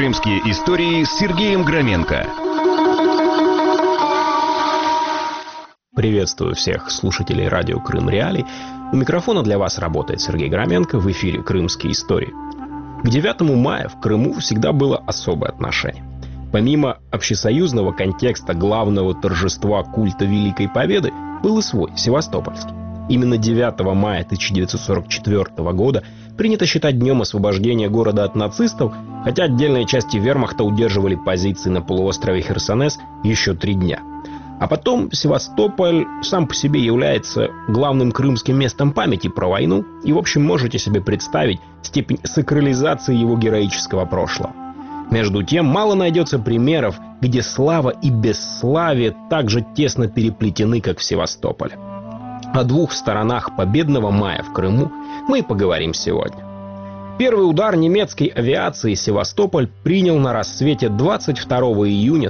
Крымские истории с Сергеем Громенко. Приветствую всех слушателей радио Крым Реалий. У микрофона для вас работает Сергей Громенко, в эфире «Крымские истории». К 9 мая в Крыму всегда было особое отношение. Помимо общесоюзного контекста главного торжества культа Великой Победы, был и свой, севастопольский. Именно 9 мая 1944 года принято считать днем освобождения города от нацистов, хотя отдельные части вермахта удерживали позиции на полуострове Херсонес еще 3 дня. А потом Севастополь сам по себе является главным крымским местом памяти про войну, и, в общем, можете себе представить степень сакрализации его героического прошлого. Между тем, мало найдется примеров, где слава и бесславие так же тесно переплетены, как в Севастополе. О двух сторонах победного мая в Крыму мы и поговорим сегодня. Первый удар немецкой авиации Севастополь принял на рассвете 22 июня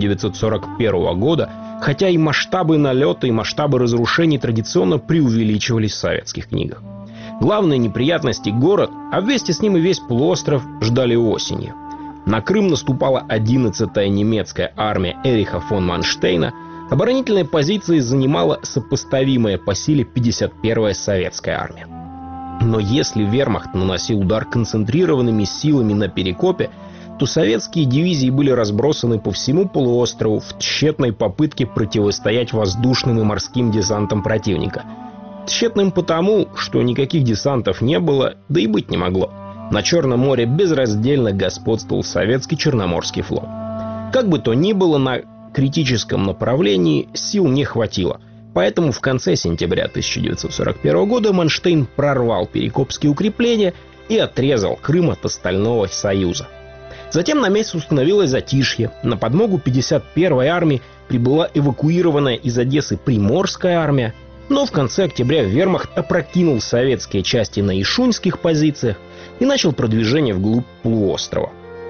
1941 года, хотя и масштабы налета, и масштабы разрушений традиционно преувеличивались в советских книгах. Главные неприятности город, а вместе с ним и весь полуостров, ждали осенью. На Крым наступала 11-я немецкая армия Эриха фон Манштейна. Оборонительные позиции занимала сопоставимая по силе 51-я советская армия. Но если вермахт наносил удар концентрированными силами на Перекопе, то советские дивизии были разбросаны по всему полуострову в тщетной попытке противостоять воздушным и морским десантам противника. Тщетным потому, что никаких десантов не было, да и быть не могло. На Черном море безраздельно господствовал советский Черноморский флот. Как бы то ни было, на критическом направлении сил не хватило. Поэтому в конце сентября 1941 года Манштейн прорвал перекопские укрепления и отрезал Крым от остального Союза. Затем на месте установилось затишье. На подмогу 51-й армии прибыла эвакуированная из Одессы Приморская армия. Но в конце октября вермахт опрокинул советские части на ишуньских позициях и начал продвижение вглубь полуострова.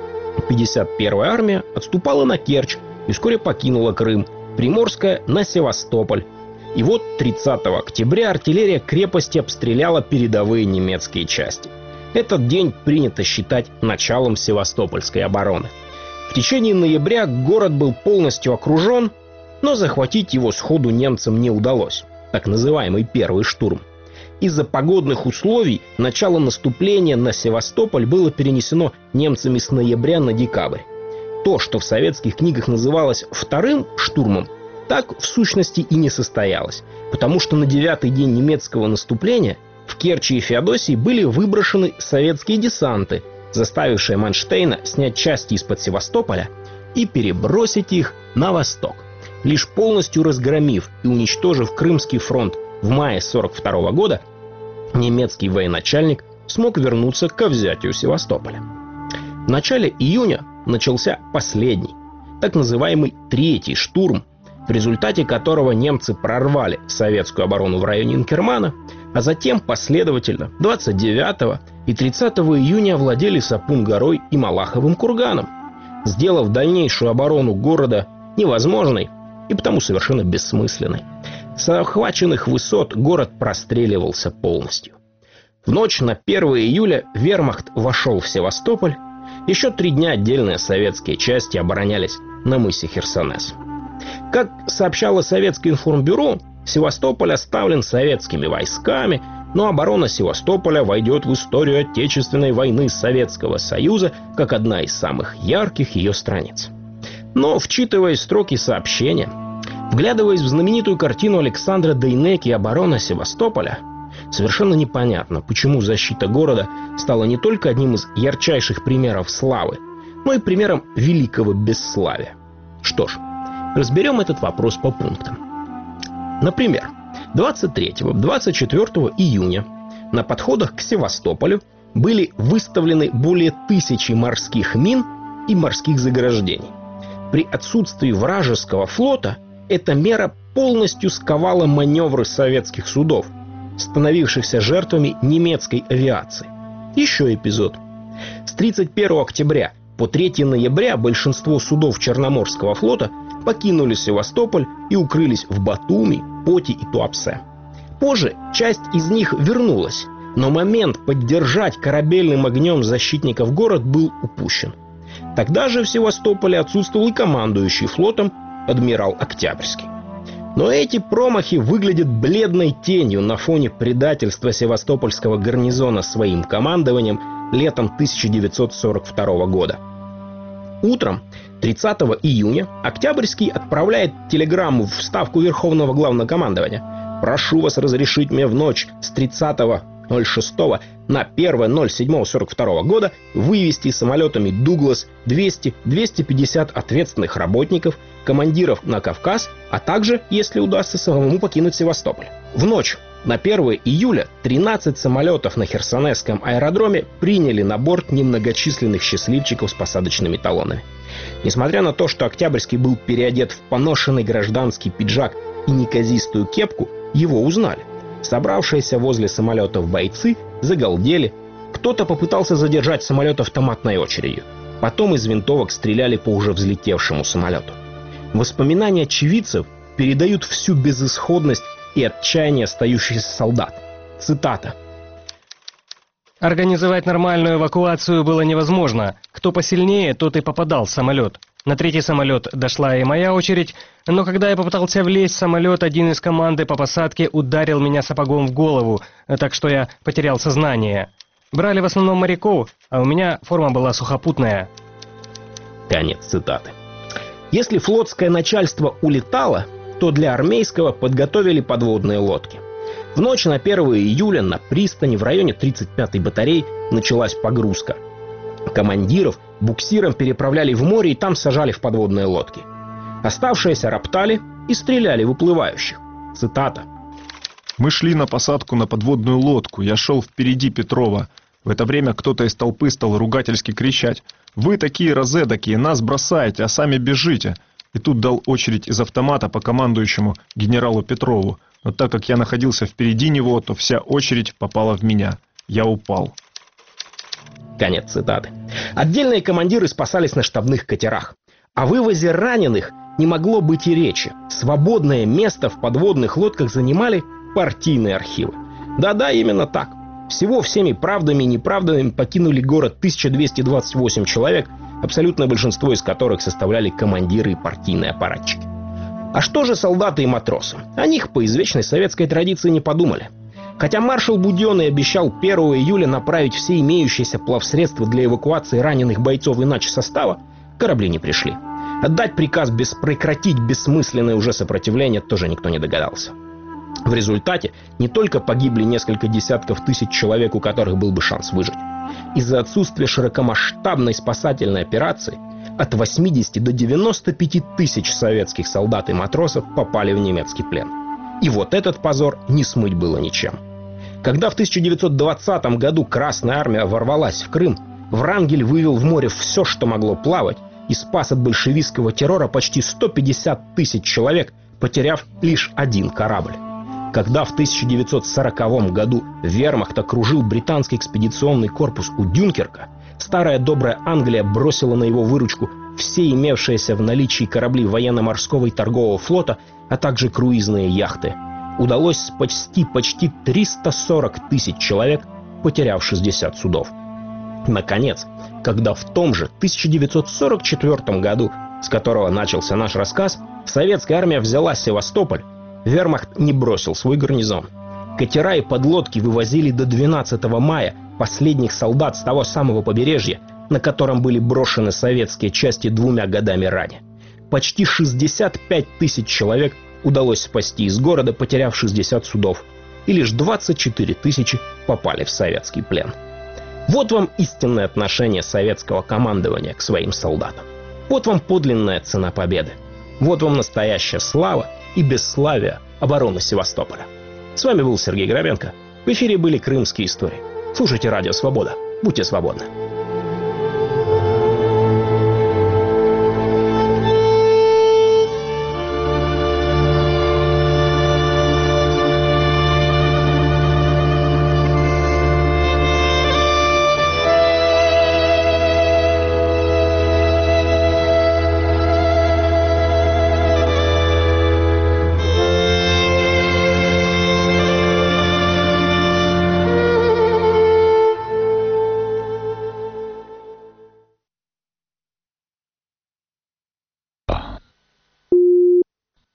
51-я армия отступала на Керчь и вскоре покинула Крым, Приморская — на Севастополь. И вот 30 октября артиллерия крепости обстреляла передовые немецкие части. Этот день принято считать началом Севастопольской обороны. В течение ноября город был полностью окружен, но захватить его сходу немцам не удалось. Так называемый первый штурм. Из-за погодных условий начало наступления на Севастополь было перенесено немцами с ноября на декабрь. То, что в советских книгах называлось вторым штурмом, так в сущности и не состоялось, потому что на 9-й день немецкого наступления в Керчи и Феодосии были выброшены советские десанты, заставившие Манштейна снять части из-под Севастополя и перебросить их на восток. Лишь полностью разгромив и уничтожив Крымский фронт в мае 1942 года, немецкий военачальник смог вернуться к взятию Севастополя. В начале июня начался последний, так называемый третий штурм, в результате которого немцы прорвали советскую оборону в районе Инкермана, а затем последовательно 29 и 30 июня овладели Сапун-горой и Малаховым курганом, сделав дальнейшую оборону города невозможной и потому совершенно бессмысленной. С охваченных высот город простреливался полностью. В ночь на 1 июля вермахт вошел в Севастополь. Еще 3 дня отдельные советские части оборонялись на мысе Херсонес. Как сообщало Советское информбюро, Севастополь оставлен советскими войсками, но оборона Севастополя войдет в историю Отечественной войны Советского Союза как одна из самых ярких ее страниц. Но, вчитываясь в строки сообщения, вглядываясь в знаменитую картину Александра Дейнеки «Оборона Севастополя», совершенно непонятно, почему защита города стала не только одним из ярчайших примеров славы, но и примером великого бесславия. Что ж, разберем этот вопрос по пунктам. Например, 23-24 июня на подходах к Севастополю были выставлены более 1000 морских мин и морских заграждений. При отсутствии вражеского флота эта мера полностью сковала маневры советских судов, становившихся жертвами немецкой авиации. Еще эпизод. С 31 октября по 3 ноября большинство судов Черноморского флота покинули Севастополь и укрылись в Батуми, Поте и Туапсе. Позже часть из них вернулась, но момент поддержать корабельным огнем защитников город был упущен. Тогда же в Севастополе отсутствовал и командующий флотом адмирал Октябрьский. Но эти промахи выглядят бледной тенью на фоне предательства севастопольского гарнизона своим командованием летом 1942 года. Утром 30 июня Октябрьский отправляет телеграмму в ставку Верховного Главнокомандования: «Прошу вас разрешить мне в ночь с 30.06 на 1.07.42 года вывести самолетами «Дуглас» 200-250 ответственных работников, командиров на Кавказ, а также, если удастся, самому покинуть Севастополь». В ночь на 1 июля 13 самолетов на Херсонесском аэродроме приняли на борт немногочисленных счастливчиков с посадочными талонами. Несмотря на то, что Октябрьский был переодет в поношенный гражданский пиджак и неказистую кепку, его узнали. Собравшиеся возле самолетов бойцы загалдели. Кто-то попытался задержать самолет автоматной очередью. Потом из винтовок стреляли по уже взлетевшему самолету. Воспоминания очевидцев передают всю безысходность и отчаяние остающихся солдат. Цитата. «Организовать нормальную эвакуацию было невозможно. Кто посильнее, тот и попадал в самолет. На третий самолет дошла и моя очередь, но когда я попытался влезть в самолет, один из команды по посадке ударил меня сапогом в голову, так что я потерял сознание. Брали в основном моряков, а у меня форма была сухопутная». Конец цитаты. Если флотское начальство улетало, то для армейского подготовили подводные лодки. В ночь на 1 июля на пристани в районе 35-й батареи началась погрузка. Командиров буксиром переправляли в море и там сажали в подводные лодки. Оставшиеся роптали и стреляли в уплывающих. Цитата. «Мы шли на посадку на подводную лодку. Я шел впереди Петрова. В это время кто-то из толпы стал ругательски кричать: «Вы такие розедокие, нас бросаете, а сами бежите!» И тут дал очередь из автомата по командующему генералу Петрову. Но так как я находился впереди него, то вся очередь попала в меня. Я упал». Конец цитаты. Отдельные командиры спасались на штабных катерах. О вывозе раненых не могло быть и речи. Свободное место в подводных лодках занимали партийные архивы. Да-да, именно так. Всего всеми правдами и неправдами покинули город 1228 человек, абсолютное большинство из которых составляли командиры и партийные аппаратчики. А что же солдаты и матросы? О них по извечной советской традиции не подумали. Хотя маршал Буденный обещал 1 июля направить все имеющиеся плавсредства для эвакуации раненых бойцов и начсостава, корабли не пришли. Отдать приказ прекратить бессмысленное уже сопротивление тоже никто не догадался. В результате не только погибли несколько десятков тысяч человек, у которых был бы шанс выжить. Из-за отсутствия широкомасштабной спасательной операции от 80 до 95 тысяч советских солдат и матросов попали в немецкий плен. И вот этот позор не смыть было ничем. Когда в 1920 году Красная Армия ворвалась в Крым, Врангель вывел в море все, что могло плавать, и спас от большевистского террора почти 150 тысяч человек, потеряв лишь один корабль. Когда в 1940 году вермахт окружил британский экспедиционный корпус у Дюнкерка, старая добрая Англия бросила на его выручку все имевшиеся в наличии корабли военно-морского и торгового флота, а также круизные яхты. Удалось спасти почти 340 тысяч человек, потеряв 60 судов. Наконец, когда в том же 1944 году, с которого начался наш рассказ, советская армия взяла Севастополь, вермахт не бросил свой гарнизон. Катера и подлодки вывозили до 12 мая последних солдат с того самого побережья, на котором были брошены советские части 2 годами ранее. Почти 65 тысяч человек удалось спасти из города, потеряв 60 судов, и лишь 24 тысячи попали в советский плен. Вот вам истинное отношение советского командования к своим солдатам. Вот вам подлинная цена победы. Вот вам настоящая слава и бесславие обороны Севастополя. С вами был Сергей Грабенко. В эфире были «Крымские истории». Слушайте Радио Свобода. Будьте свободны.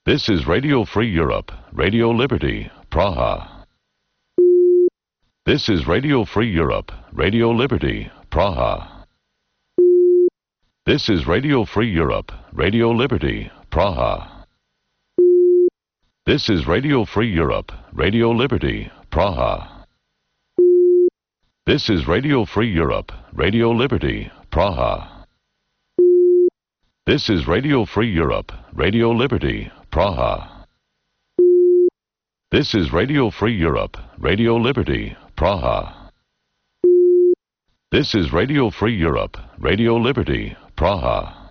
This is Radio Free Europe, Radio Liberty, Praha. This is Radio Free Europe, Radio Liberty, Praha. This is Radio Free Europe, Radio Liberty, Praha. This is Radio Free Europe, Radio Liberty, Praha. This is Radio Free Europe, Radio Liberty, Praha. This is Radio Free Europe, Radio Liberty, Praha. This is Radio Free Europe, Radio Liberty, Praha. This is Radio Free Europe, Radio Liberty, Praha.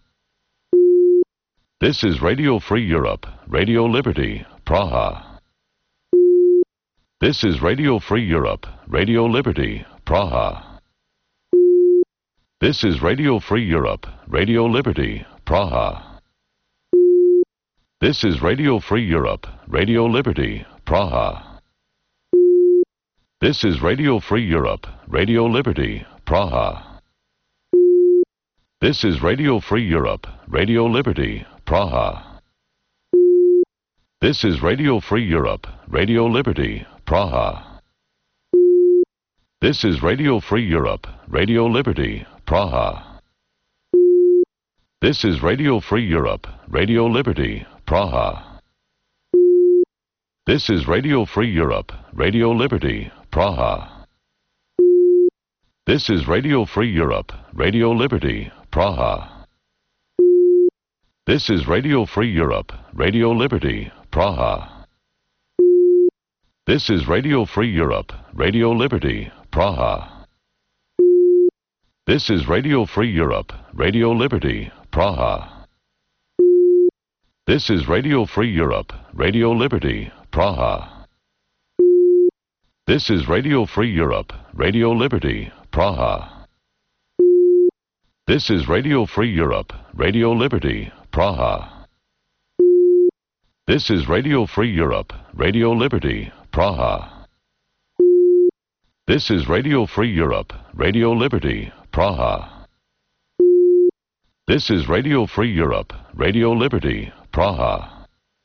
This is Radio Free Europe, Radio Liberty, Praha. This is Radio Free Europe, Radio Liberty, Praha. This is Radio Free Europe, Radio Liberty, Praha. This is Radio Free Europe, Radio Liberty, Praha. This is Radio Free Europe, Radio Liberty, Praha. This is Radio Free Europe, Radio Liberty, Praha. This is Radio Free Europe, Radio Liberty, Praha. This is Radio Free Europe, Radio Liberty, Praha. This is Radio Free Europe, Radio Liberty, Praha. This is Radio Free Europe, Radio Liberty, Praha. This is Radio Free Europe, Radio Liberty, Praha. This is Radio Free Europe, Radio Liberty, Praha. This is Radio Free Europe, Radio Liberty, Praha. This is Radio Free Europe, Radio Liberty, Praha. This is Radio Free Europe, Radio Liberty, Praha. This is Radio Free Europe, Radio Liberty, Praha. This is Radio Free Europe, Radio Liberty, Praha. This is Radio Free Europe, Radio Liberty, Praha. This is Radio Free Europe, Radio Liberty, Praha. This is Radio Free Europe, Radio Liberty, Praha.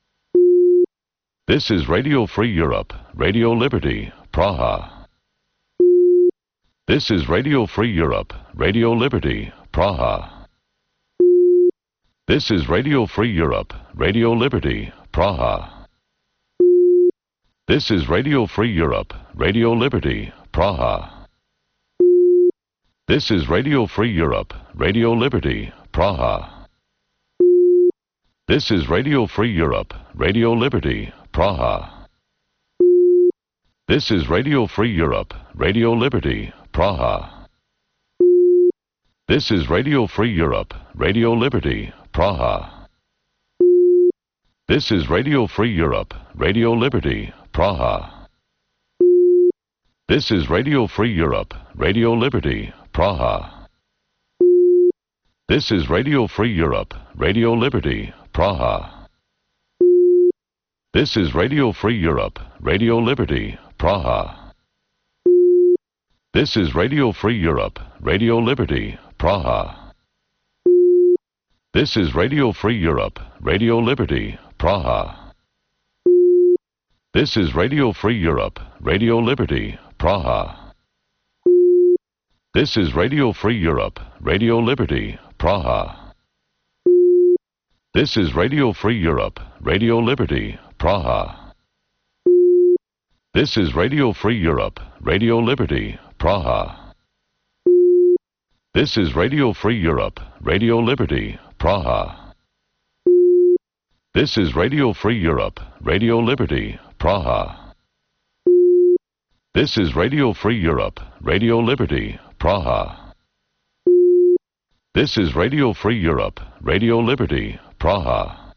This is Radio Free Europe, Radio Liberty, Praha. This is Radio Free Europe, Radio Liberty, Praha. This is Radio Free Europe, Radio Liberty, Praha. This is Radio Free Europe, Radio Liberty, Praha. This is Radio Free Europe, Radio Liberty, Praha. This is Radio Free Europe, Radio Liberty, Praha. This is Radio Free Europe, Radio Liberty, Praha. This is Radio Free Europe, Radio Liberty, Praha. This is Radio Free Europe, Radio Liberty, Praha. This is Radio Free Europe, Radio Liberty, Praha. This is Radio Free Europe, Radio Liberty, Praha. This is Radio Free Europe, Radio Liberty, Praha. This is Radio Free Europe, Radio Liberty, Praha. This is Radio Free Europe, Radio Liberty, Praha. This is Radio Free Europe, Radio Liberty, Praha. This is Radio Free Europe, Radio Liberty, Praha. This is Radio Free Europe, Radio Liberty, Praha. This is Radio Free Europe, Radio Liberty, Praha. This is Radio Free Europe, Radio Liberty, Praha. This is Radio Free Europe, Radio Liberty, Praha. This is Radio Free Europe, Radio Liberty, Praha. This is Radio Free Europe, Radio Liberty, Praha.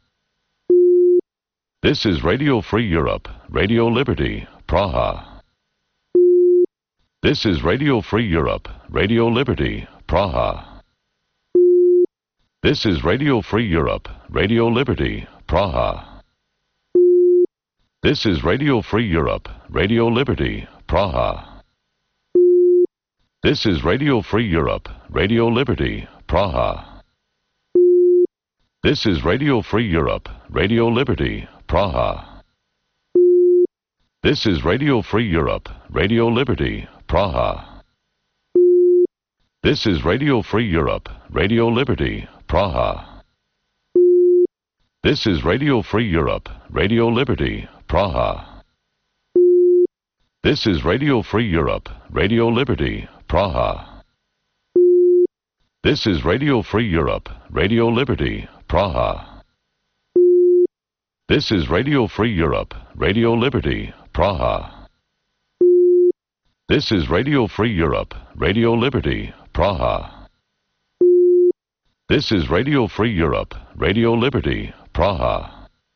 This is Radio Free Europe, Radio Liberty, Praha. This is Radio Free Europe, Radio Liberty, Praha. This is Radio Free Europe, Radio Liberty, Praha. This is Radio Free Europe, Radio Liberty, Praha. This is Radio Free Europe, Radio Liberty, Praha. This is Radio Free Europe, Radio Liberty, Praha. This is Radio Free Europe, Radio Liberty, Praha. This is Radio Free Europe, Radio Liberty, Praha. This is Radio Free Europe, Radio Liberty, Praha. This is Radio Free Europe, Radio Liberty, Praha. This is Radio Free Europe, Radio Liberty, Praha. This is Radio Free Europe, Radio Liberty, Praha. This is Radio Free Europe, Radio Liberty, Praha. This is Radio Free Europe, Radio Liberty, Praha.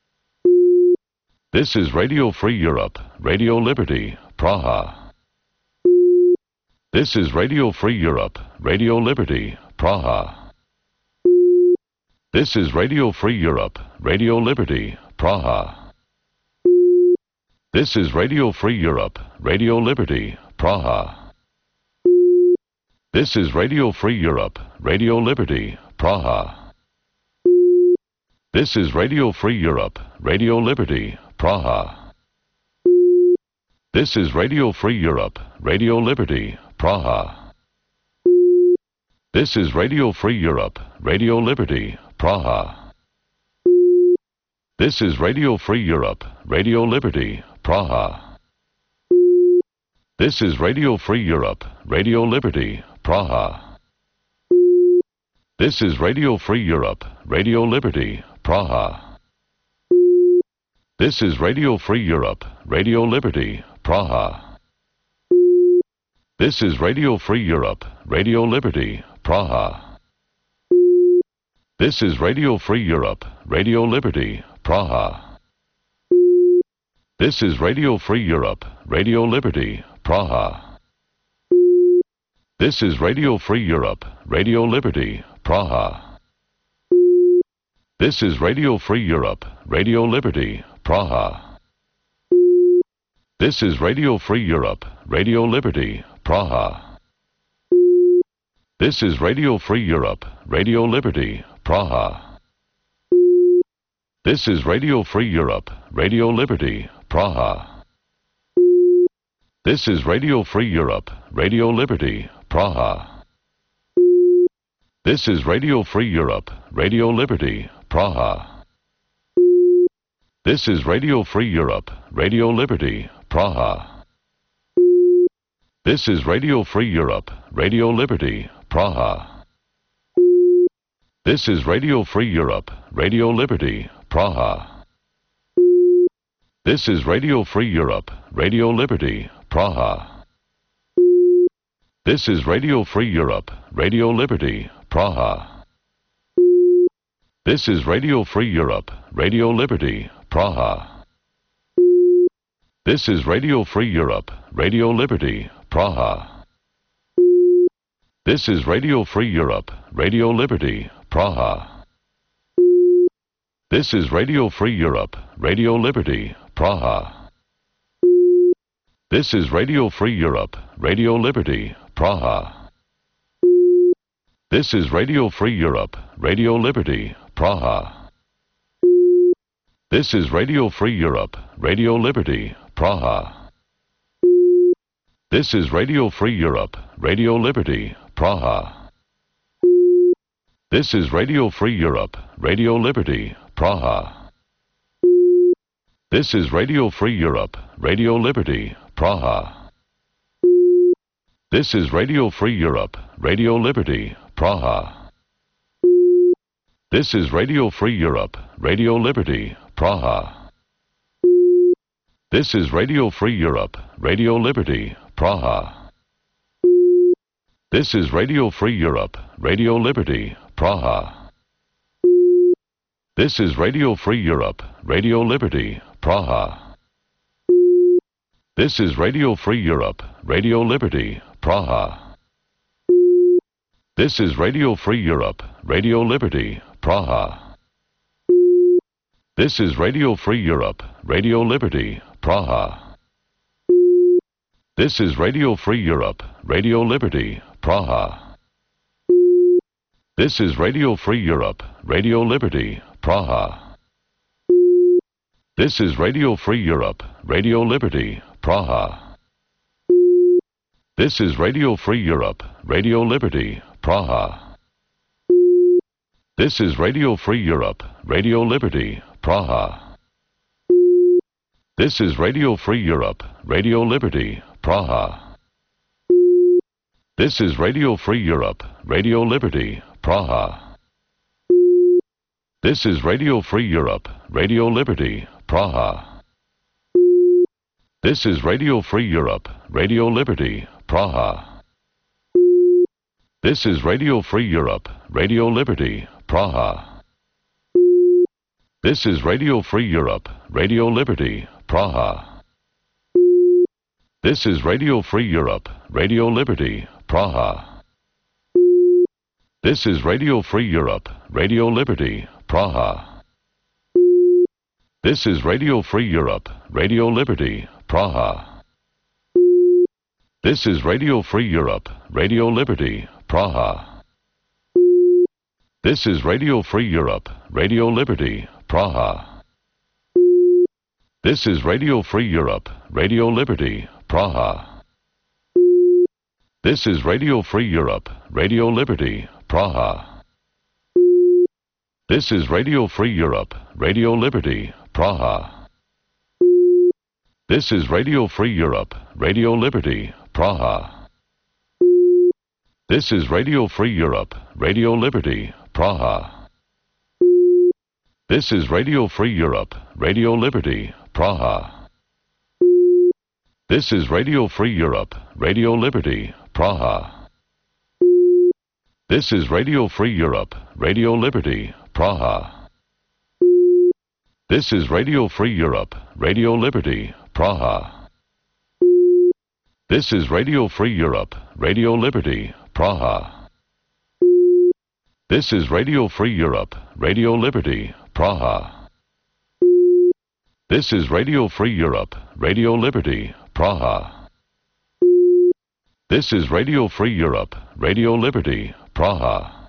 This is Radio Free Europe, Radio Liberty, Praha. This is Radio Free Europe, Radio Liberty, Praha. This is Radio Free Europe, Radio Liberty, Praha. This is Radio Free Europe, Radio Liberty, Praha. This is Radio Free Europe, Radio Liberty, Praha. This is Radio Free Europe, Radio Liberty, Praha. This is Radio Free Europe, Radio Liberty, Praha. This is Radio Free Europe, Radio Liberty, Praha. This is Radio Free Europe, Radio Liberty, Praha. This is Radio Free Europe, Radio Liberty, Praha. This is Radio Free Europe, Radio Liberty, Praha. This is Radio Free Europe, Radio Liberty, Praha. This is Radio Free Europe, Radio Liberty, Praha. This is Radio Free Europe, Radio Liberty, Praha. This is Radio Free Europe, Radio Liberty, Praha. This is Radio Free Europe, Radio Liberty, Praha. This is Radio Free Europe, Radio Liberty, Praha. This is Radio Free Europe, Radio Liberty, Praha. This is Radio Free Europe, Radio Liberty, Praha. This is Radio Free Europe, Radio Liberty, Praha. This is Radio Free Europe, Radio Liberty, Praha. This is Radio Free Europe, Radio Liberty, Praha. This is Radio Free Europe, Radio Liberty, Praha. This is Radio Free Europe, Radio Liberty, Praha. This is Radio Free Europe, Radio Liberty, Praha. This is Radio Free Europe, Radio Liberty, Praha. This is Radio Free Europe, Radio Liberty, Praha. This is Radio Free Europe, Radio Liberty, Praha. This is Radio Free Europe, Radio Liberty, Praha. This is Radio Free Europe, Radio Liberty, Praha. This is Radio Free Europe, Radio Liberty, Praha. This is Radio Free Europe, Radio Liberty, Praha. This is Radio Free Europe, Radio Liberty, Praha. This is Radio Free Europe, Radio Liberty, Praha. This is Radio Free Europe, Radio Liberty, Praha. This is Radio Free Europe, Radio Liberty, Praha. This is Radio Free Europe, Radio Liberty, Praha. This is Radio Free Europe, Radio Liberty, Praha. This is Radio Free Europe, Radio Liberty, Praha. This is Radio Free Europe, Radio Liberty, Praha. This is Radio Free Europe, Radio Liberty, Praha. This is Radio Free Europe, Radio Liberty, Praha. This is Radio Free Europe, Radio Liberty, Praha. This is Radio Free Europe, Radio Liberty, Praha. This is Radio Free Europe, Radio Liberty, Praha. This is Radio Free Europe, Radio Liberty, Praha. This is Radio Free Europe, Radio Liberty, Praha. This is Radio Free Europe, Radio Liberty, Praha. This is Radio Free Europe, Radio Liberty, Praha. This is Radio Free Europe, Radio Liberty, Praha. This is Radio Free Europe, Radio Liberty, Praha. This is Radio Free Europe, Radio Liberty, Praha. This is Radio Free Europe, Radio Liberty, Praha. This is Radio Free Europe, Radio Liberty, Praha. This is Radio Free Europe, Radio Liberty, Praha. This is Radio Free Europe, Radio Liberty, Praha. This is Radio Free Europe, Radio Liberty, Praha. This is Radio Free Europe, Radio Liberty, Praha. This is Radio Free Europe, Radio Liberty, Praha. This is Radio Free Europe, Radio Liberty, Praha. This is Radio Free Europe, Radio Liberty, Praha. This is Radio Free Europe, Radio Liberty, Praha. This is Radio Free Europe, Radio Liberty, Praha. This is Radio Free Europe, Radio Liberty, Praha. This is Radio Free Europe, Radio Liberty, Praha. This is Radio Free Europe, Radio Liberty, Praha. This is Radio Free Europe, Radio Liberty, Praha. This is Radio Free Europe, Radio Liberty, Praha. This is Radio Free Europe, Radio Liberty, Praha. This is Radio Free Europe, Radio Liberty, Praha. This is Radio Free Europe, Radio Liberty, Praha. This is Radio Free Europe, Radio Liberty, Praha. This is Radio Free Europe, Radio Liberty, Praha. This is Radio Free Europe, Radio Liberty, Praha.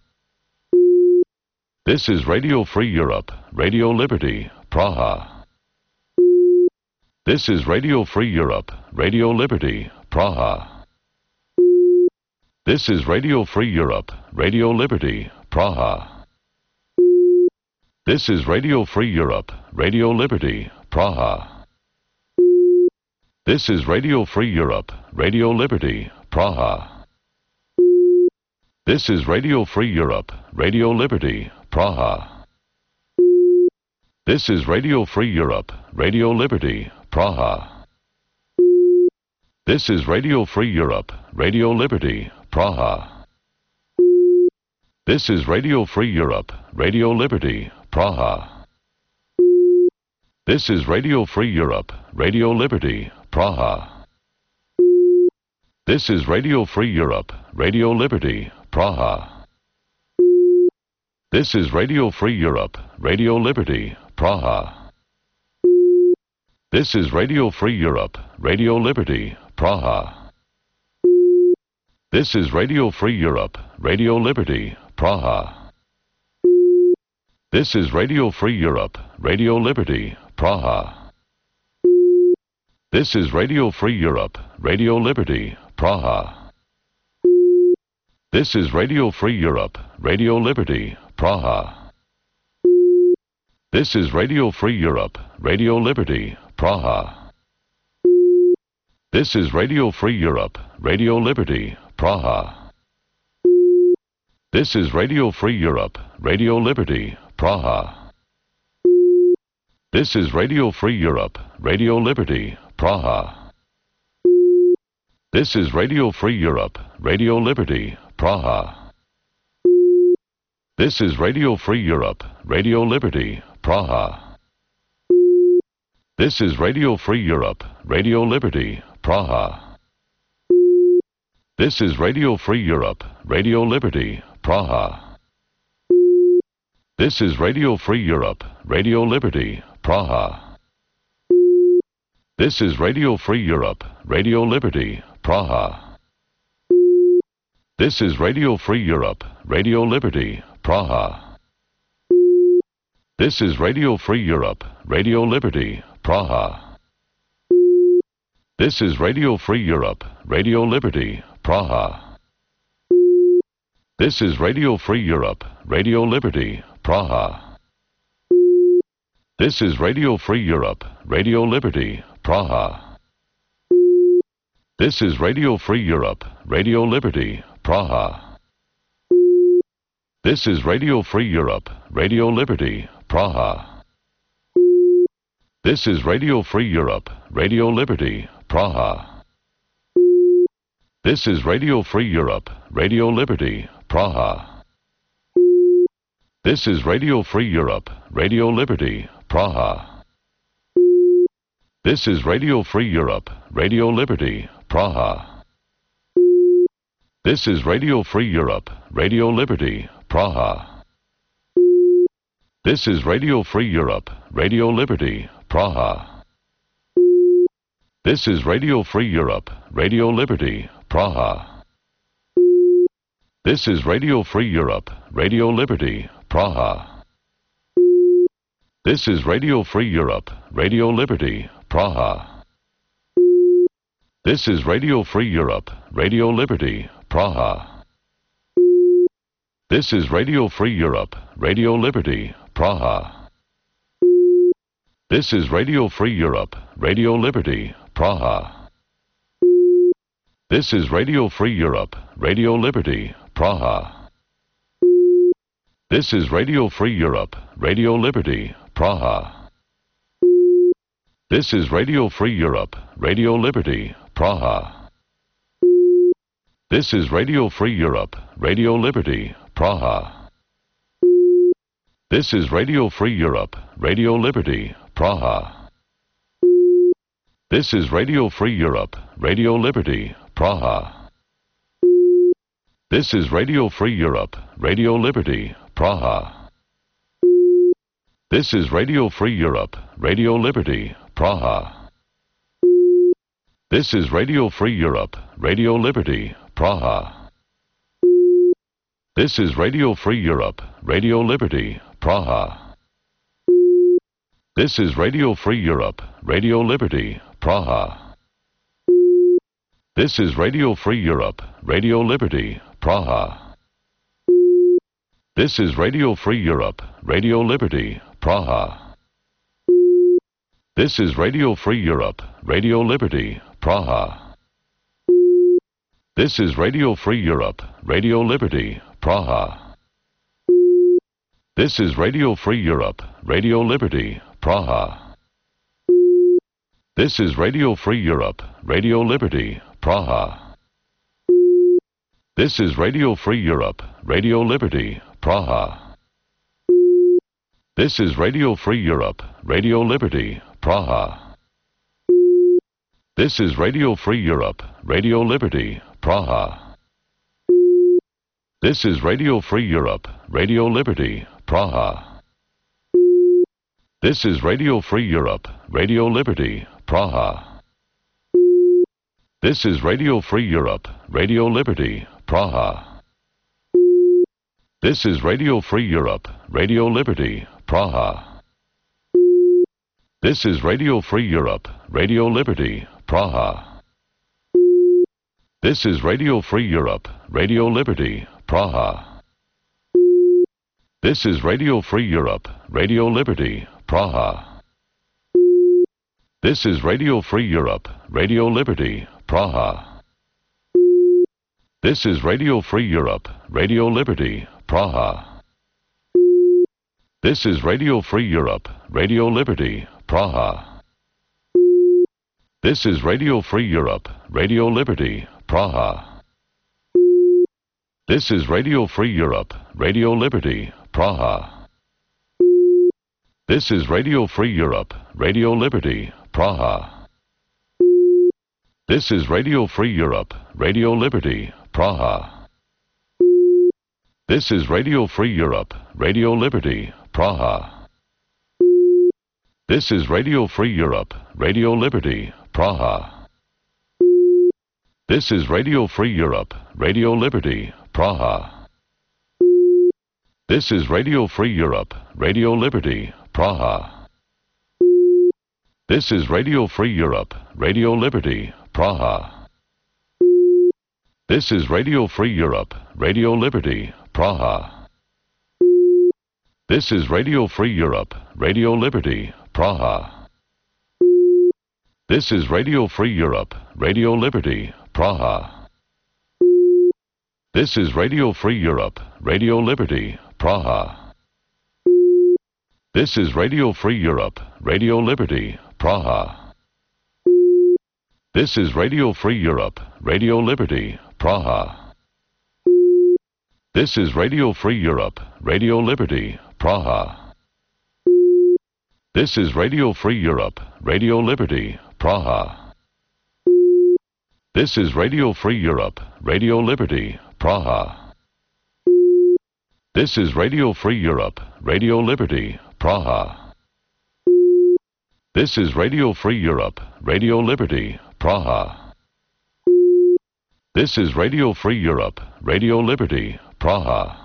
This is Radio Free Europe, Radio Liberty, Praha. This is Radio Free Europe, Radio Liberty, Praha. This is Radio Free Europe, Radio Liberty, Praha. This is Radio Free Europe, Radio Liberty, Praha. This is Radio Free Europe, Radio Liberty, Praha. This is Radio Free Europe, Radio Liberty, Praha. This is Radio Free Europe, Radio Liberty, Praha. This is Radio Free Europe, Radio Liberty, Praha. This is Radio Free Europe, Radio Liberty, Praha. This is Radio Free Europe, Radio Liberty, Praha. This is Radio Free Europe, Radio Liberty, Praha. This is Radio Free Europe, Radio Liberty, Praha. This is Radio Free Europe, Radio Liberty, Praha. This is Radio Free Europe, Radio Liberty, Praha. This is Radio Free Europe, Radio Liberty, Praha. This is Radio Free Europe, Radio Liberty, Praha. This is Radio Free Europe, Radio Liberty, Praha. This is Radio Free Europe, Radio Liberty, Praha. This is Radio Free Europe, Radio Liberty, Praha. This is Radio Free Europe, Radio Liberty, Praha. This is Radio Free Europe, Radio Liberty, Praha. This is Radio Free Europe, Radio Liberty, Praha. This is Radio Free Europe, Radio Liberty, Praha. This is Radio Free Europe, Radio Liberty, Praha. This is Radio Free Europe, Radio Liberty, Praha. This is Radio Free Europe, Radio Liberty, Praha. This is Radio Free Europe, Radio Liberty, Praha. This is Radio Free Europe, Radio Liberty, Praha. This is Radio Free Europe, Radio Liberty, Praha. This is Radio Free Europe, Radio Liberty, Praha. This is Radio Free Europe, Radio Liberty, Praha. This is Radio Free Europe, Radio Liberty, Praha. This is Radio Free Europe, Radio Liberty, Praha. This is Radio Free Europe, Radio Liberty, Praha. This is Radio Free Europe, Radio Liberty, Praha. This is Radio Free Europe, Radio Liberty, Praha. This is Radio Free Europe, Radio Liberty, Praha. This is Radio Free Europe, Radio Liberty, Praha. This is Radio Free Europe, Radio Liberty, Praha. This is Radio Free Europe, Radio Liberty, Praha. This is Radio Free Europe, Radio Liberty, Praha. This is Radio Free Europe, Radio Liberty, Praha. This is Radio Free Europe, Radio Liberty, Praha. This is Radio Free Europe, Radio Liberty, Praha. This is Radio Free Europe, Radio Liberty, Praha. This is Radio Free Europe, Radio Liberty, Praha. This is Radio Free Europe, Radio Liberty, Praha. This is Radio Free Europe, Radio Liberty, Praha. This is Radio Free Europe, Radio Liberty, Praha. This is Radio Free Europe, Radio Liberty, Praha. This is Radio Free Europe, Radio Liberty, Praha. This is Radio Free Europe, Radio Liberty, Praha. This is Radio Free Europe, Radio Liberty, Praha. This is Radio Free Europe, Radio Liberty, Praha. This is Radio Free Europe, Radio Liberty, Praha. This is Radio Free Europe, Radio Liberty, Praha. This is Radio Free Europe, Radio Liberty, Praha. This is Radio Free Europe, Radio Liberty, Praha. This is Radio Free Europe, Radio Liberty, Praha. This is Radio Free Europe, Radio Liberty, Praha. This is Radio Free Europe, Radio Liberty, Praha. This is Radio Free Europe, Radio Liberty, Praha. This is Radio Free Europe, Radio Liberty, Praha. This is Radio Free Europe, Radio Liberty, Praha. This is Radio Free Europe, Radio Liberty, Praha. This is Radio Free Europe, Radio Liberty, Praha. This is Radio Free Europe, Radio Liberty, Praha. This is Radio Free Europe, Radio Liberty, Praha. This is Radio Free Europe, Radio Liberty, Praha. This is Radio Free Europe, Radio Liberty, Praha. This is Radio Free Europe, Radio Liberty, Praha. This is Radio Free Europe, Radio Liberty, Praha. This is Radio Free Europe, Radio Liberty, Praha. This is Radio Free Europe, Radio Liberty, Praha. This is Radio Free Europe, Radio Liberty, Praha. This is Radio Free Europe, Radio Liberty, Praha. This is Radio Free Europe, Radio Liberty, Praha. This is Radio Free Europe, Radio Liberty, Praha. This is Radio Free Europe, Radio Liberty, Praha. This is Radio Free Europe, Radio Liberty, Praha. This is Radio Free Europe, Radio Liberty, Praha. This is Radio Free Europe, Radio Liberty, Praha. This is Radio Free Europe, Radio Liberty, Praha. This is Radio Free Europe, Radio Liberty, Praha. This is Radio Free Europe, Radio Liberty, Praha. This is Radio Free Europe, Radio Liberty, Praha. This is Radio Free Europe, Radio Liberty, Praha. This is Radio Free Europe, Radio Liberty, Praha. This is Radio Free Europe, Radio Liberty, Praha. This is Radio Free Europe, Radio Liberty, Praha. This is Radio Free Europe, Radio Liberty, Praha. This is Radio Free Europe, Radio Liberty, Praha. This is Radio Free Europe, Radio Liberty, Praha. This is Radio Free Europe, Radio Liberty, Praha. This is Radio Free Europe, Radio Liberty, Praha. This is Radio Free Europe, Radio Liberty, Praha. This is Radio Free Europe, Radio Liberty, Praha.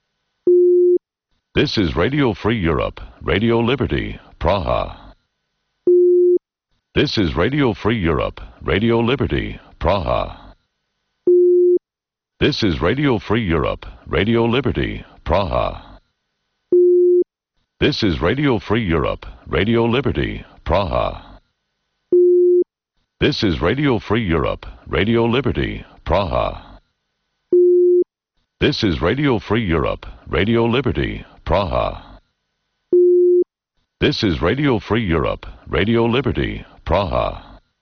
This is Radio Free Europe, Radio Liberty, Praha. This is Radio Free Europe, Radio Liberty, Praha. This is Radio Free Europe, Radio Liberty, Praha. This is Radio Free Europe, Radio Liberty, Praha. This is Radio Free Europe, Radio Liberty, Praha. This is Radio Free Europe, Radio Liberty, Praha. This is Radio Free Europe, Radio Liberty, Praha.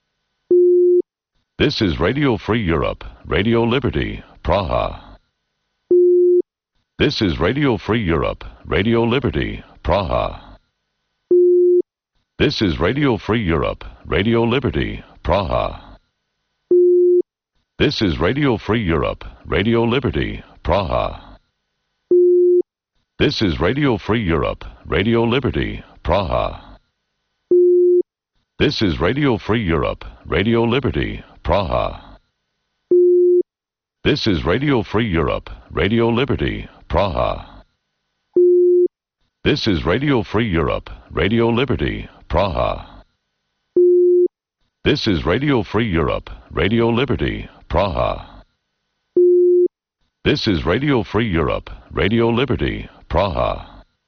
This is Radio Free Europe, Radio Liberty, Praha. This is Radio Free Europe, Radio Liberty, Praha. This is Radio Free Europe, Radio Liberty, Praha. This is Radio Free Europe, Radio Liberty, Praha. This is Radio Free Europe, Radio Liberty, Praha. This is Radio Free Europe, Radio Liberty, Praha. This is Radio Free Europe, Radio Liberty, Praha. This is Radio Free Europe, Radio Liberty, Praha. This is Radio Free Europe, Radio Liberty, Praha. This is Radio Free Europe, Radio Liberty, Praha.